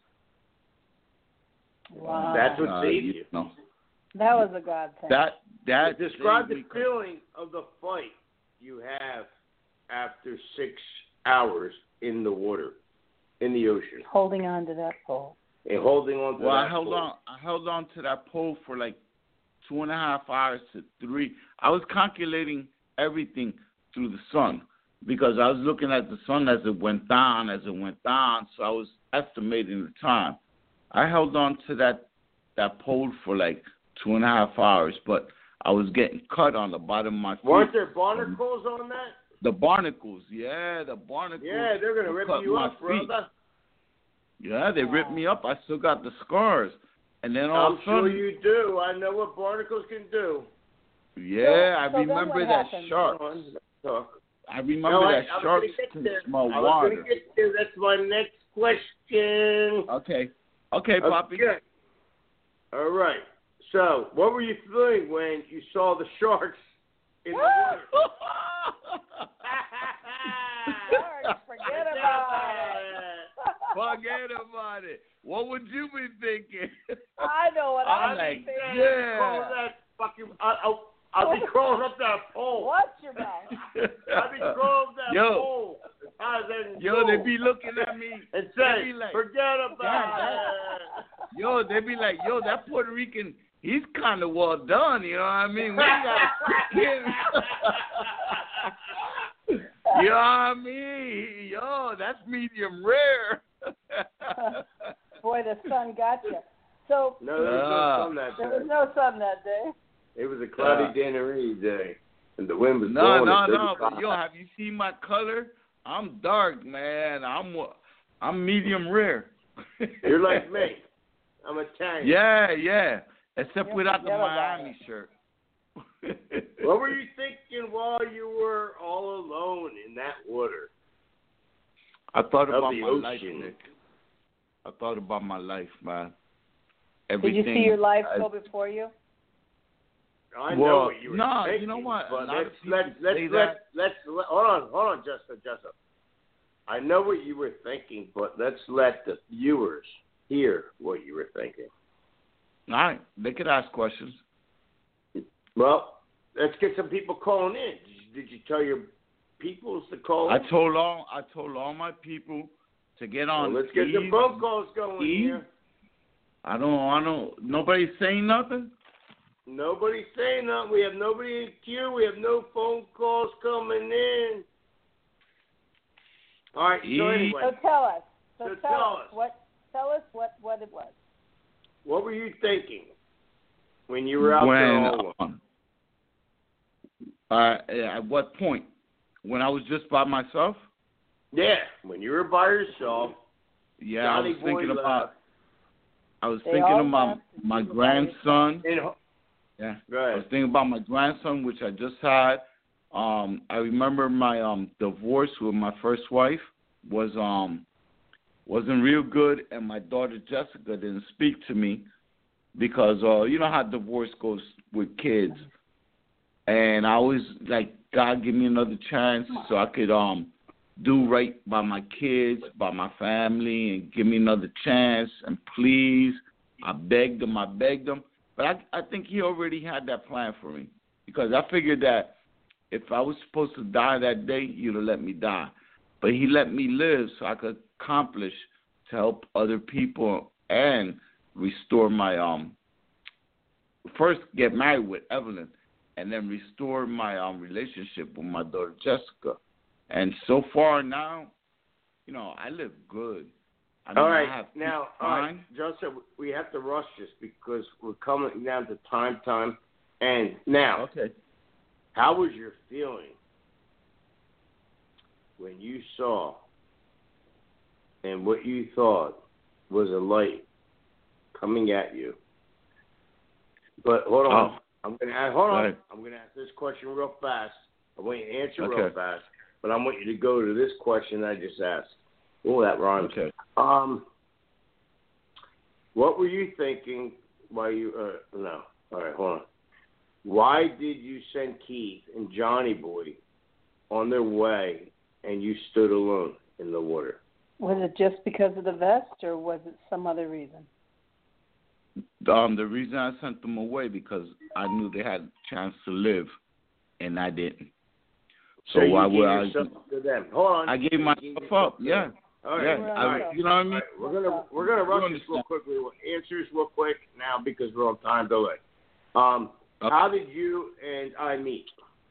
Wow. That's what Uh, saved you you. know, That was a God thing. that that Describe the saved me. feeling of the fight you have after six hours in the water, in the ocean, Holding on to that pole. and holding on to Well, that I held pole. on. I held on to that pole for like two and a half hours to three. I was calculating everything through the sun because I was looking at the sun as it went down, as it went down. So I was estimating the time. I held on to that that pole for like two and a half hours, but I was getting cut on the bottom of my feet. Weren't there barnacles on that? The barnacles, yeah, the barnacles. Yeah, they're gonna rip cut you my up, feet. brother. Yeah, they ripped me up. I still got the scars. And then all I'm of a sudden, sure you do. I know what barnacles can do. yeah, So- I so then remember what that happened? shark. Come on, let's talk. I remember No, I- that I was sharks gonna get can there. smell I was water. gonna get there. That's my next question. Okay, okay, Poppy. Okay. All right. So, what were you feeling when you saw the sharks in the water? Sharks, forget about it. Forget about it. What would you be thinking? I know what I'm I'm like, thinking. yeah. Call that fucking. I, I'll, I'll be crawling up that pole. Watch your mouth. I'll be crawling up that Yo. pole. I then Yo, go they be looking at me. and they say, be like, "Forget about "God, it." Yo, they be like, yo, that Puerto Rican, he's kind of well done, you know what I mean? We gotta cook him. You know what I mean? Yo, that's medium rare. Boy, the sun got you. So No, there was Ah. no sun that there was day. no sun that day. It was a cloudy Yeah. day and a rainy day, and the wind was No, blowing. no, at no. thirty-five. But yo, have you seen my color? I'm dark, man. I'm I'm medium rare. You're like me. I'm Italian. Yeah, yeah. Except Yeah, without the forget about Miami shirt. What were you thinking while you were all alone in that water? I thought Of about the my ocean. life, Nick. I thought about my life, man. Did Everything. you see your life I- go before you? I know Well, what you were no, you thinking. know what? A But lot of let's people let's let's say let, that. let's let, hold on, hold on, Jessica, Jessica. I know what you were thinking, but let's let the viewers hear what you were thinking. All right, they could ask questions. Well, let's get some people calling in. Did you, did you tell your peoples to call I in? told all I told all my people to get on. Well, let's get the Eve. phone calls going Eve? here. I don't. I don't. Nobody's saying nothing. Nobody's saying nothing. We have nobody in queue. We have no phone calls coming in. All right. So Eve. anyway, So tell us. So, So tell, tell us us. what. Tell us what what it was. what were you thinking when you were out when, there all alone? um, uh, at what point? When I was just by myself? Yeah, when you were by yourself. Yeah, Johnny I was thinking boy about. left. I was They thinking all about left. my grandson. In, Yeah. go I was ahead. thinking about my grandson, which I just had. Um, I remember my um divorce with my first wife was um wasn't real good, and my daughter Jessica didn't speak to me because uh you know how divorce goes with kids, and I always like, God, give me another chance so I could um do right by my kids, by my family, and give me another chance, and please. I begged him, I begged him. But I, I think he already had that plan for me because I figured that if I was supposed to die that day, he'd have let me die. But he let me live so I could accomplish to help other people and restore my, um, first get married with Evelyn and then restore my um relationship with my daughter Jessica. And so far now, you know, I live good. I mean, All I right, have now, peace of all right, mind. Joseph, we have to rush this because we're coming down to time, time. And now, Okay. how was your feeling when you saw and what you thought was a light coming at you? But hold on. Oh. I'm going to ask, hold on. Right. I'm going to ask this question real fast. I want you to answer Okay. real fast, but I want you to go to this question I just asked. Oh, that rhymes. Okay. Um, what were you thinking while you, uh, no. All right, hold on. Why did you send Keith and Johnny Boy on their way and you stood alone in the water? Was it just because of the vest, or was it some other reason? Um, the reason I sent them away because I knew they had a chance to live, and I didn't. So, So you why gave would I? yourself to them. Hold on. I gave You myself yourself up. to Yeah. them. All right. Yeah. All I, right. you know what I All mean? right. We're gonna we're gonna You rush this real understand. quickly. We'll answer this real quick now because we're on time delay. Um, Okay. how did you and I meet?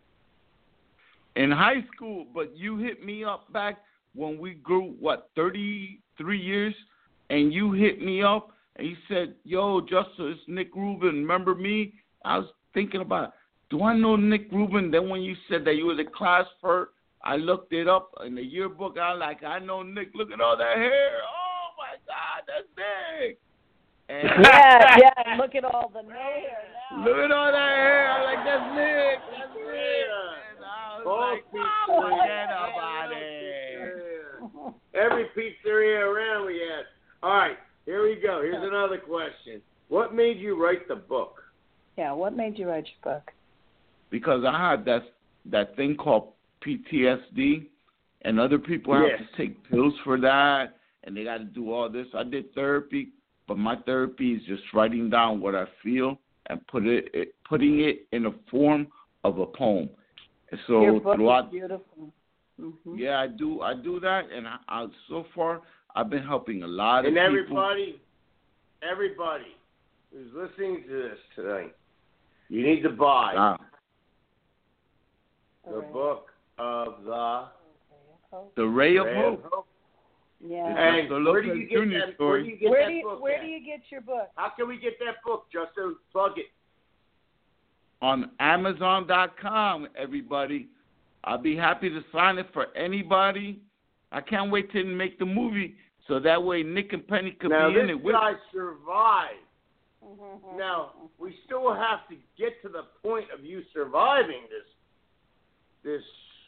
In high school, but you hit me up back when we grew, what, thirty-three years, and you hit me up, and you said, yo, Justice, Nick Rubin, remember me? I was thinking about, do I know Nick Rubin? Then when you said that you were the class first, I looked it up in the yearbook. I was like, I know Nick. Look at all that hair. Oh, my God, that's Nick. And Yeah, yeah. Look at all the hair now. look at all that hair. I'm like, that's Nick. That's Nick. And I was Oh, like, pizzeria. oh, forget about it. Every pizzeria around we had. All right, here we go. Here's another question. What made you write the book? Yeah, what made you write your book? Because I had that that thing called P T S D, and other people have Yes. to take pills for that, and they got to do all this. I did therapy, but my therapy is just writing down what I feel and put it, it putting it in a form of a poem. And so Your book throughout, is beautiful. Mm-hmm. yeah, I do I do that, and I, I so far I've been helping a lot of And people. everybody, everybody who's listening to this tonight, you need to buy Ah, the Alright. book of the the Ray of Ray Hope. of Hope. Yeah. It's And just a where do Lopez you get Junior that? story. Where do you get Where that do you book? where at? do you get your book? How can we get that book, Justin? Plug it. On Amazon dot com, everybody. I'll be happy to sign it for anybody. I can't wait to make the movie so that way Nick and Penny could Now be in this it with guy survived. Mm-hmm. Now we still have to get to the point of you surviving this. This.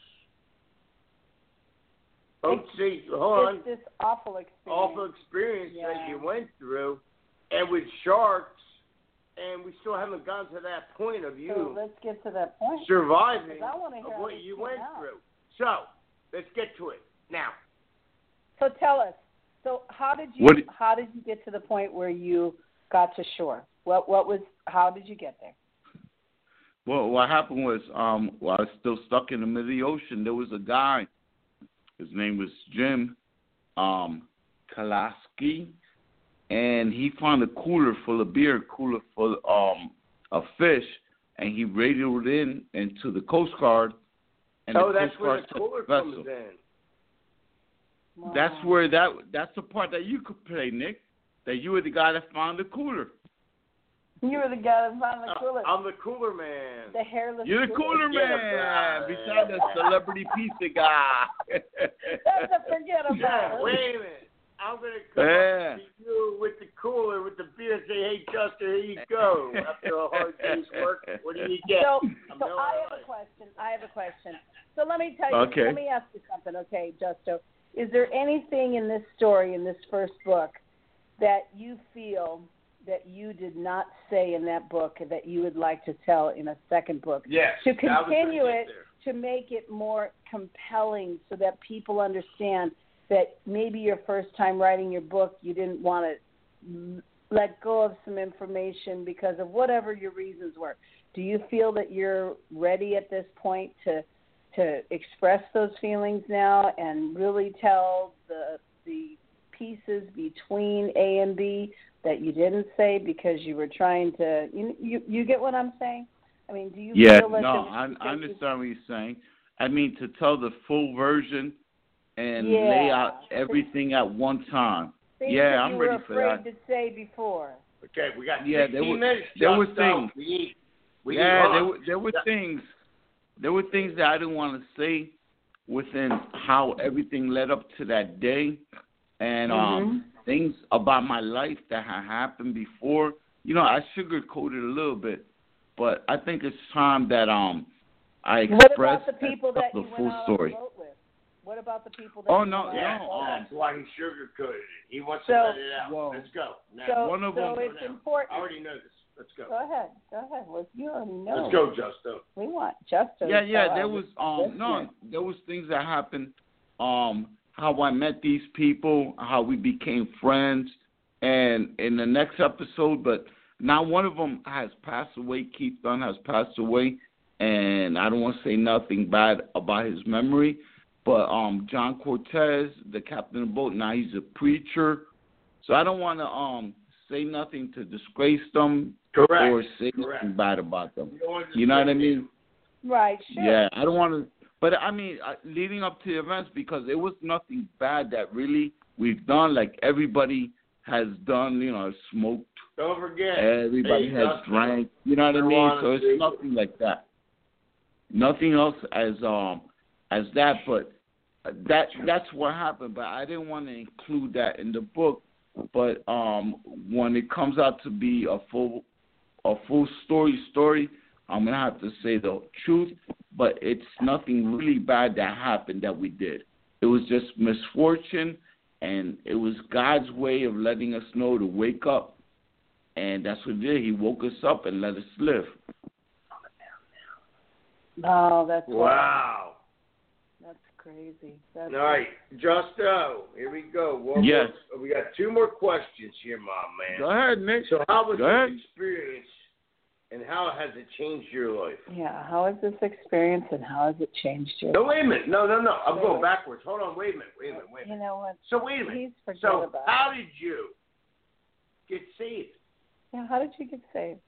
Oh, see, hold on. It's this awful experience. Awful experience Yeah. that you went through, and with sharks, and we still haven't gotten to that point of you So let's get to that point. surviving 'Cause I wanna hear of how what this you came went out. through. So let's get to it now. So tell us. So how did you What do- how did you get to the point where you got to shore? What what was how did you get there? Well, what happened was, um, while I was still stuck in the middle of the ocean, there was a guy. His name was Jim um, Kalaski, and he found a cooler full of beer, a cooler full um, of fish, and he radioed in into the Coast Guard. And Oh, the that's Coast where Guard the took cooler the comes vessel. in. That's Wow. where that that's the part that you could play, Nick. That you were the guy that found the cooler. You were the guy that found the cooler. Uh, I'm the cooler man. the hairless You're the cooler Forget man, about it. beside the celebrity pizza guy. That's a forget about Yeah, it. wait a minute. I'm going to come Yeah. up to you with the cooler, with the beer, and say, hey, Justin, here you go. After a hard day's work, what do you get? So, I'm so doing I all have right. a question. I have a question. So let me tell you. Okay. Let me ask you something, okay, Justo? Is there anything in this story, in this first book, that you feel that you did not say in that book that you would like to tell in a second book? Yes. To I was gonna continue get it, there. to make it more compelling so that people understand that maybe your first time writing your book, you didn't want to let go of some information because of whatever your reasons were. Do you feel that you're ready at this point to to express those feelings now and really tell the the pieces between A and B that you didn't say because you were trying to you you, you get what I'm saying? I mean, do you Yeah, feel that no, there- I, because I you- understand what you're saying. I mean, to tell the full version and Yeah. lay out everything at one time. things Yeah, that I'm you ready were for afraid that. to say before. Okay, we got Yeah, sixteen there were- minutes. there were Justin. things. We need, we yeah, need, there hold were on. there were Yeah. things. There were things that I didn't want to say within how everything led up to that day, and um, things about my life that had happened before. You know, I sugarcoated a little bit, but I think it's time that um I What express about the people that the you full went out story. on the boat with? What about the people that Oh you no, went no, out on the boat um, That's why he sugarcoated it. He wants So- to let it out. Whoa. Let's go. Now, So, One of so them- it's now. important. I already know this. Let's go. Go ahead. Go ahead. Well, you already know. Let's go, Justo. We want Justo. Yeah, to yeah. tell There our was um no, listeners. there was things that happened. Um, how I met these people, how we became friends, and in the next episode. But now one of them has passed away. Keith Dunn has passed away, and I don't want to say nothing bad about his memory. But um, John Cortez, the captain of the boat, now he's a preacher. So I don't want to um say nothing to disgrace them Correct. or say Correct. nothing bad about them. You don't want to You know what I disgrace mean? Right. Sure. Yeah, I don't want to. But I mean, uh, leading up to the events, because it was nothing bad that really we've done. Like everybody has done, you know, smoked. Don't forget. Everybody hey, has Justin, drank. You know what I mean? marijuana So it's too. nothing like that. Nothing else as um as that. But that that's what happened. But I didn't want to include that in the book. But um when it comes out to be a full a full story story, I'm gonna have to say the truth. But it's nothing really bad that happened that we did. It was just misfortune, and it was God's way of letting us know to wake up. And that's what he did. He woke us up and let us live. Oh, that's Wow. That's crazy. That's All right, Justo, here we go. One Yes. more- we got two more questions here, my man. Go ahead, Nick. So how was Go this ahead. experience, and how has it changed your life? Yeah. How has this experience and how has it changed your? No, wait a minute. No, no, no. I'm Wait, going wait. backwards. Hold on. Wait a minute. Wait a minute. Wait a You minute. know what? So wait a minute. Please forget So about how it. did you get saved? Yeah. How did you get saved?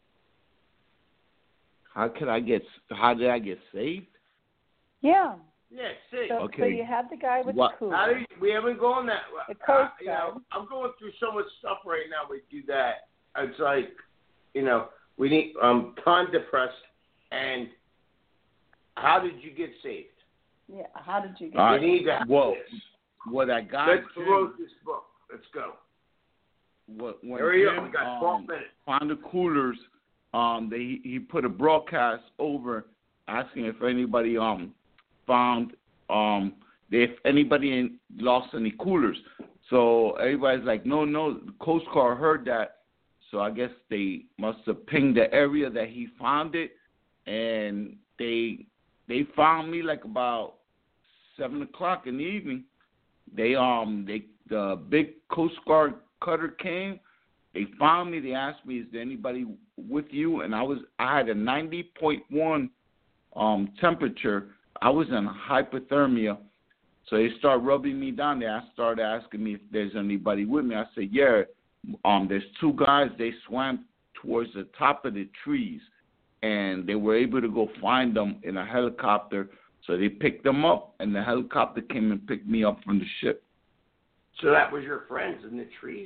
How could I get? How did I get saved? Yeah. Yeah, saved. So, Okay. so you had the guy with What- the cooler. How do you, we haven't gone that. The Coast uh, you know, Guard. I'm going through so much stuff right now. We do that. It's like, you know, we need. Um, time depressed. And how did you get saved? Yeah. How did you get? All We right. need to have Well, this. what I got. Let's Jim, close this book. Let's go. What, when There we go. Jim, We got twelve um, minutes. found the coolers, um, they he put a broadcast over asking if anybody um found um if anybody in, lost any coolers. So everybody's like, no, no. The Coast Guard heard that, so I guess they must have pinged the area that he found it, and they they found me like about seven o'clock in the evening. They um they the big Coast Guard cutter came. They found me. They asked me, "Is there anybody with you?" And I was I had a ninety point one um temperature. I was in hypothermia. So they started rubbing me down there. I started asking me if there's anybody with me. I said, "Yeah, um, there's two guys. They swam towards the top of the trees, and they were able to go find them in a helicopter. So they picked them up, and the helicopter came and picked me up from the ship." So that was your friends in the trees?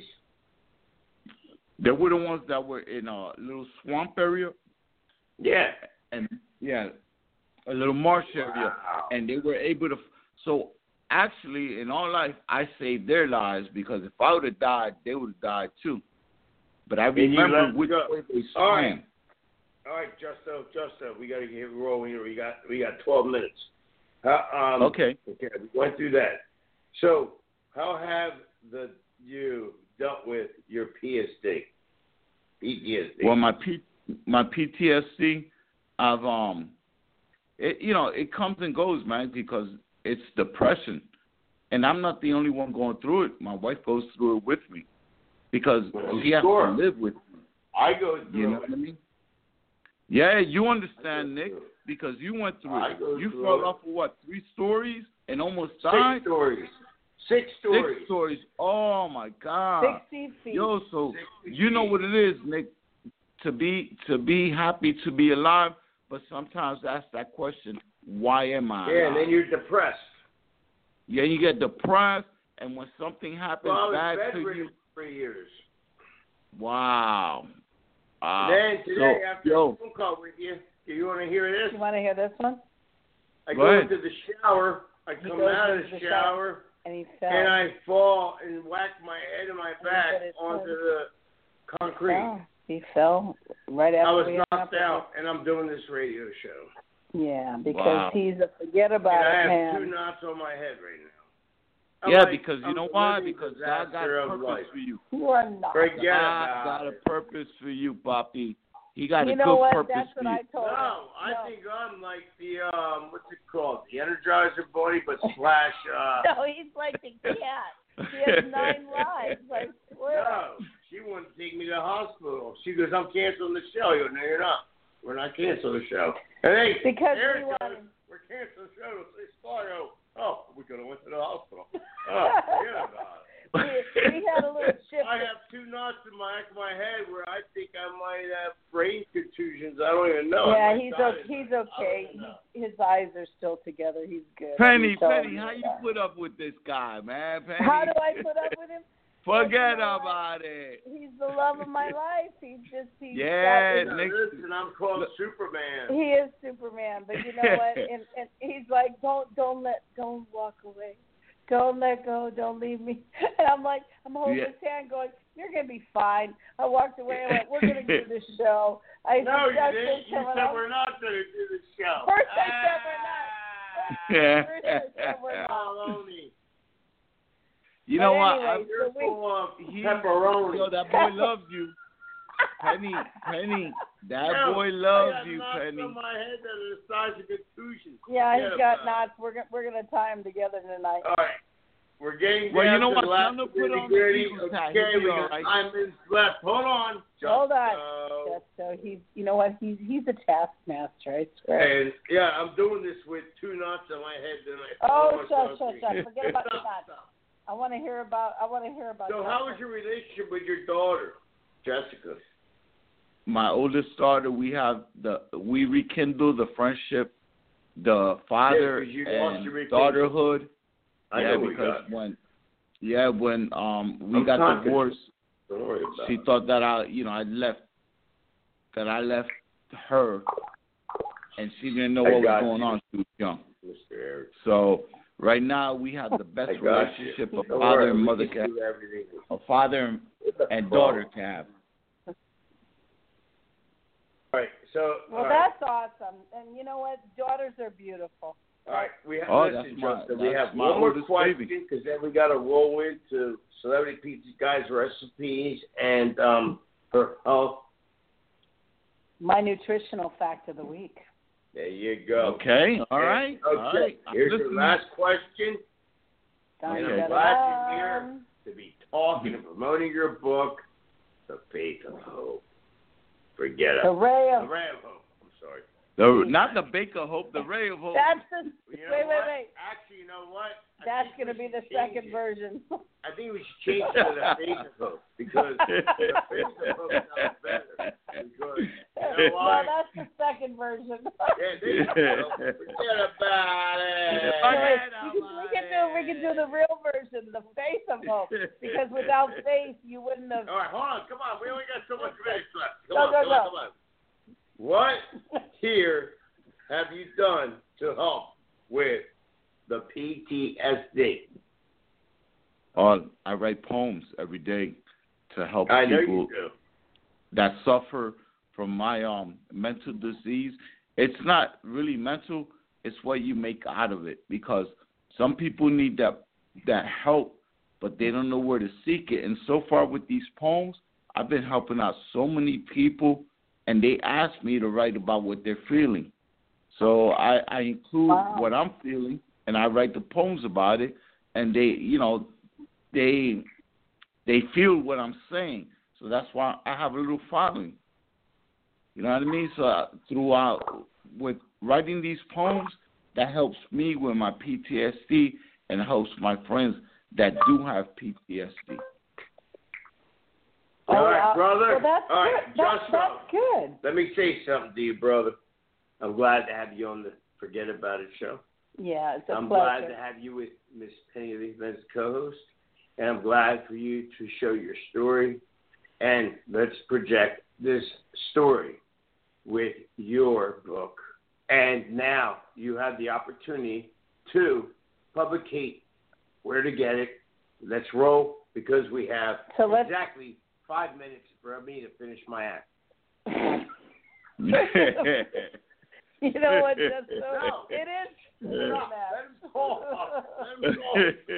They were the ones that were in a little swamp area, Yeah. and yeah, a little marsh area, Wow. and they were able to. So actually, in all life, I saved their lives, because if I would have died, they would have died too. But I And you remember let which go. way they All swam. right. All right, Justo, Justo, we got to get rolling here. We got we got twelve minutes. Uh, um, Okay. Okay, we went through that. So, how have the you dealt with your P S D? P T S D. Well, my P, my P T S D, I've um, it you know it comes and goes, man, because it's depression, and I'm not the only one going through it. My wife goes through it with me, because Well, she has sure. to live with me. I go through You know it. what I mean? Yeah, you understand, I go Nick, through it. because you went through I it. go You through fell it. off of what, three stories and almost Six died? stories. Six stories. Six stories. Oh my God. Sixty feet. Yo, so Sixty you know feet. what it is, Nick, to be to be happy to be alive, but sometimes ask that question, why am I Yeah, alive? and then you're depressed. Yeah, you get depressed, and when something happens Well, I was bad to bedridden you, for three years. wow. Uh, then today, so, after yo, a phone call with you, do you want to hear this? You want to hear this one? I Go go ahead. into the shower. I He come goes out of into the the shower, And he fell. and I fall and whack my head and my he back hit his onto head. the concrete. Oh, He fell right after I was we knocked hung out, up. and I'm doing this radio show. Yeah, because Wow. he's a forget about and I it have man. two knots on my head right now. I'm Yeah, like, because you I'm know the why? living Because God got disaster a of purpose life. for you. You are not. Forget God about got a it. purpose for you, Papi. He got you a know good what? purpose That's for what you. I told him. No, I no. think I'm like the um, what's it called? The Energizer Bunny, but slash. Uh, No, he's like the cat. He has nine lives. I swear. no, she wouldn't take me to the hospital. She goes, "I'm canceling the show." You go, "No, you're not. We're not canceling the show." And hey, Because there we it goes. wanted. We're canceling the show. They start. Oh, oh, we could have went to the hospital. Oh, forget about it. We, we had a little shift. I have two knots in my back of my head where I think I might have brain contusions. I don't even know. Yeah, I'm he's dying. okay. He's okay. He, his eyes are still together. He's good. Penny, So, Penny, how you put up with this guy, man? Penny. How do I put up with him? Forget You know about it. He's the love of my life. He's just he's Yeah, got, Now, next- listen, I'm called Look- Superman. he is Superman. But you know what? And, and he's like, don't don't let don't walk away. Don't let go. Don't leave me. And I'm like, I'm holding Yeah. his hand, going, "You're gonna be fine." I walked away. I went, "We're gonna do the show." I No, said, you "Justin, didn't. You coming said up." we're not going to do the show. First I said we're not. Yeah. First I said we're not. Baloney. You But know what? anyway, I'm- You're so we- full of He, pepperoni. yo, that boy loves you. Penny, Penny, that Yo, boy I loves got you, knots Penny. on my head that are the size of contusions. Yeah, Forget he's got about it. knots. We're gonna we're gonna tie them together tonight. All right. We're getting Well, down you know to what? the last Tell him to put on the nitty-gritty. Eagles hat. Okay, He'll be we all got right. nine minutes left. Hold on. Just Hold on. so- Just so he's, you know what? He's he's a taskmaster. I swear. And yeah, I'm doing this with two knots on my head. Then I Oh, throw shut, myself shut, in. shut. Forget about the Stop, knots. stop. I want to hear about. I want to hear about. So, how was your relationship with your daughter, Jessica? My oldest daughter, we have the we rekindle the friendship, the father Yeah, 'cause you lost and your rekindle. daughterhood. I yeah, know we because got. when yeah when um we I'm got confident. divorced, Don't worry about she it. thought that I you know I left that I left her, and she didn't know I what was got going you. on. She was young. Mister Eric. So right now we have the I best got relationship you. a Don't father worry, and we mother can can do everything. a father and, and daughter can have. All right, so Well, all right. that's awesome. And you know what? Daughters are beautiful. All right, we have Oh, listen, that's my- Justin, we that's have my one more oldest question baby. because then we got to roll into Celebrity Pizza Guy's recipes and um her health. My nutritional fact of the week. There you go. Okay, all right, Okay, all right. I'm here's the listening. last question. Dun, And Okay. I'm dun, glad you're dun. here to be talking and promoting your book, The Faith of Hope. Forget it. The ray The of. Ray of Hope. I'm sorry. The, not the Baker of Hope, the Ray of Hope. That's the. You know Wait, wait, what? wait. Actually, you know what? I That's think going to we be the should change second it. version. I think we should change it to The Faith of Hope because The Faith of Hope sounds better. Because you know No, why? that's the second version. Yeah, there you go. Forget about it. Wait, we, can, we can do we can do the real version, the faith of hope. Because without faith, you wouldn't have. All right, hold on. Come on. We only got so much minutes left. Come Go, on, go, come on, go. come on. What here have you done to help with the P T S D? Oh, I write poems every day to help I know people you do. that suffer from my um mental disease. It's not really mental, it's what you make out of it, because some people need that that help, but they don't know where to seek it. And so far with these poems, I've been helping out so many people, and they ask me to write about what they're feeling. So I, I include Wow. what I'm feeling, and I write the poems about it, and they, you know, they they feel what I'm saying. So that's why I have a little following. You know what I mean? So uh, throughout, with writing these poems, that helps me with my P T S D and helps my friends that do have P T S D. All right, uh, brother. Well, that's All right, good. That's, just that's good. Let me say something to you, brother. I'm glad to have you on the Forget About It show. Yeah, it's a I'm pleasure. glad to have you with Miss Penny Lee as co-host, and I'm glad for you to show your story. And let's project this story with your book. And now you have the opportunity to publicate where to get it. Let's roll, because we have So let's- exactly five minutes for me to finish my act. You know what? That's so, No. it is. No, That. let him talk. Let him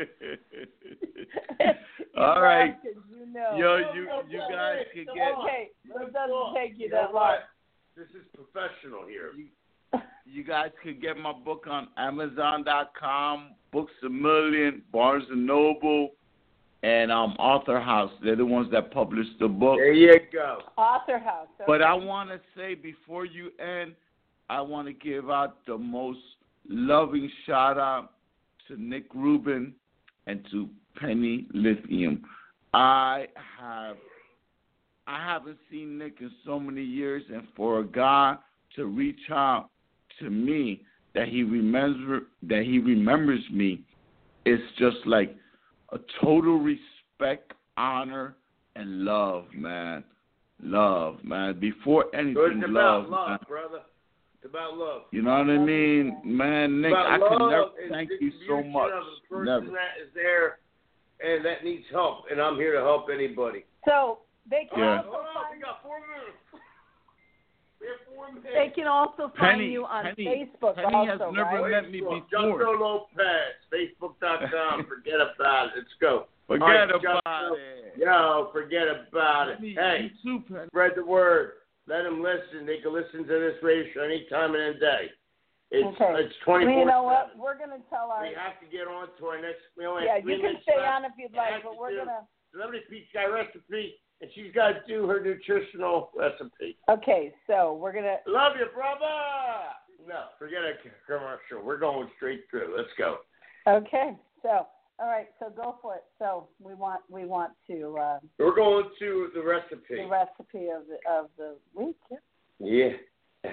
talk. All right. You know. Yo, you you guys could get Okay, it doesn't take you You that know long. what? This is professional here. you guys could get my book on Amazon dot com, Books a Million, Barnes and Noble, and um Author House. They're the ones that published the book. There you go. Author House. Okay. But I want to say before you end, I want to give out the most loving shout out to Nick Rubin and to Penny Lithium. I have I haven't seen Nick in so many years, and for a guy to reach out to me that he remember that he remembers me, it's just like a total respect, honor, and love, man. Love, man. Before anything, So it's about love, love, man. brother. It's about love. You know what I mean, man? Nick, About I can love never and thank you so distribution much. Of the person Never. that is there and that needs help, and I'm here to help anybody. So they can Yeah. also Hold on, find we got four minutes. We have four minutes. they can also find Penny, you on Penny, Facebook Penny also, has never right? met me Facebook, before. Justo Lopez, Facebook dot com. Forget about it. Let's go. Forget All right, about Justo. it. Yo, forget about it. Penny, Hey, you too, Penny. spread the word. Let them listen. They can listen to this radio show any time of the day. It's Okay. it's twenty-four Well, you know what? seven. We're going to tell our We have to get on to our next. We only yeah. have three You can minutes stay left. on if you'd like, Has but to we're do gonna. Celebrity Pizza Guy recipe, and she's got to do her nutritional recipe. Okay, so we're gonna. Love you, brother. No, forget a commercial. We're going straight through. Let's go. Okay, so all right, so go for it. So we want we want to uh, We're going to the recipe. the recipe of the of the week. Yeah. Yeah.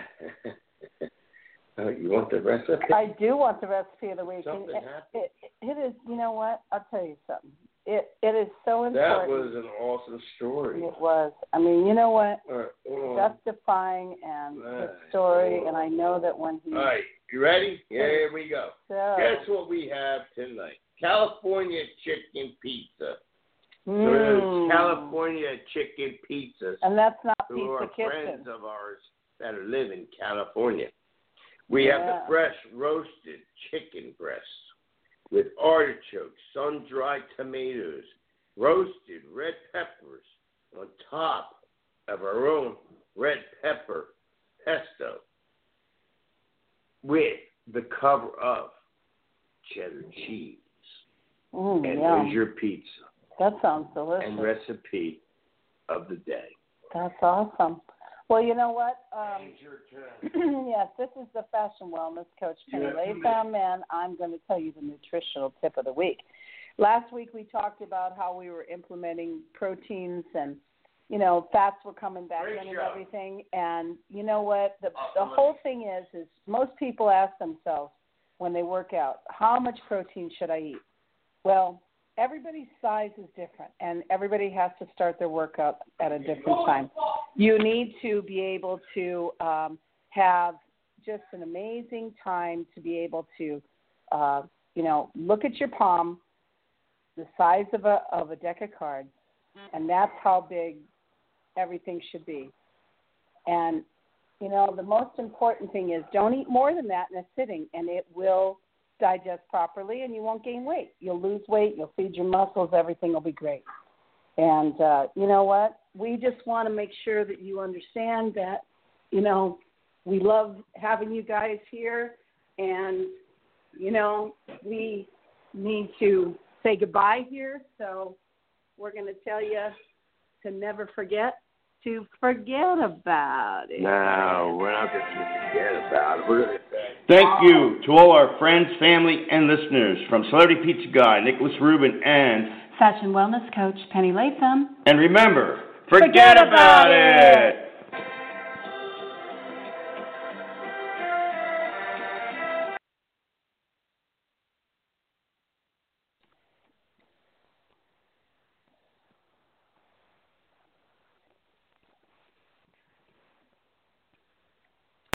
Oh, you want the recipe? I do want the recipe of the week. Something And happened. it, it, it is. You know what? I'll tell you something. It it is so important. That was an awesome story. It was. I mean, you know what? All right, hold on. Justifying and Right. his story, and I know that when he. All right, you ready? Here we go. So, Guess what we have tonight? California chicken pizza. So mm, there's California chicken pizzas. and that's not who Pizza are Kitchen. friends of ours that are live in California. We have Yeah. the fresh roasted chicken breasts with artichokes, sun-dried tomatoes, roasted red peppers on top of our own red pepper pesto with the cover of cheddar cheese. Mm, And yum. there's your pizza That sounds delicious. and recipe of the day. That's awesome. Well, you know what? Um, It's your turn. yes, this is the Fashion Wellness Coach Penny Yeah. Latham, and I'm going to tell you the nutritional tip of the week. Last week we talked about how we were implementing proteins and, you know, fats were coming back Great in and job. everything. And you know what? The, the Awesome. whole thing is, is most people ask themselves when they work out, how much protein should I eat? Well, everybody's size is different, and everybody has to start their workout at a different time. You need to be able to um, have just an amazing time to be able to, uh, you know, look at your palm, the size of a of a deck of cards, and that's how big everything should be. And, you know, the most important thing is don't eat more than that in a sitting, and it will digest properly, and you won't gain weight. You'll lose weight. You'll feed your muscles. Everything will be great. And uh, you know what? We just want to make sure that you understand that, you know, we love having you guys here, and, you know, we need to say goodbye here. So we're going to tell you to never forget to forget about it. No, we're not going to forget about it. We're going to say, Thank you to all our friends, family, and listeners from Celebrity Pizza Guy, Nicholas Rubin, and Fashion Wellness Coach Penny Latham. and remember, forget, Forget about about it. it.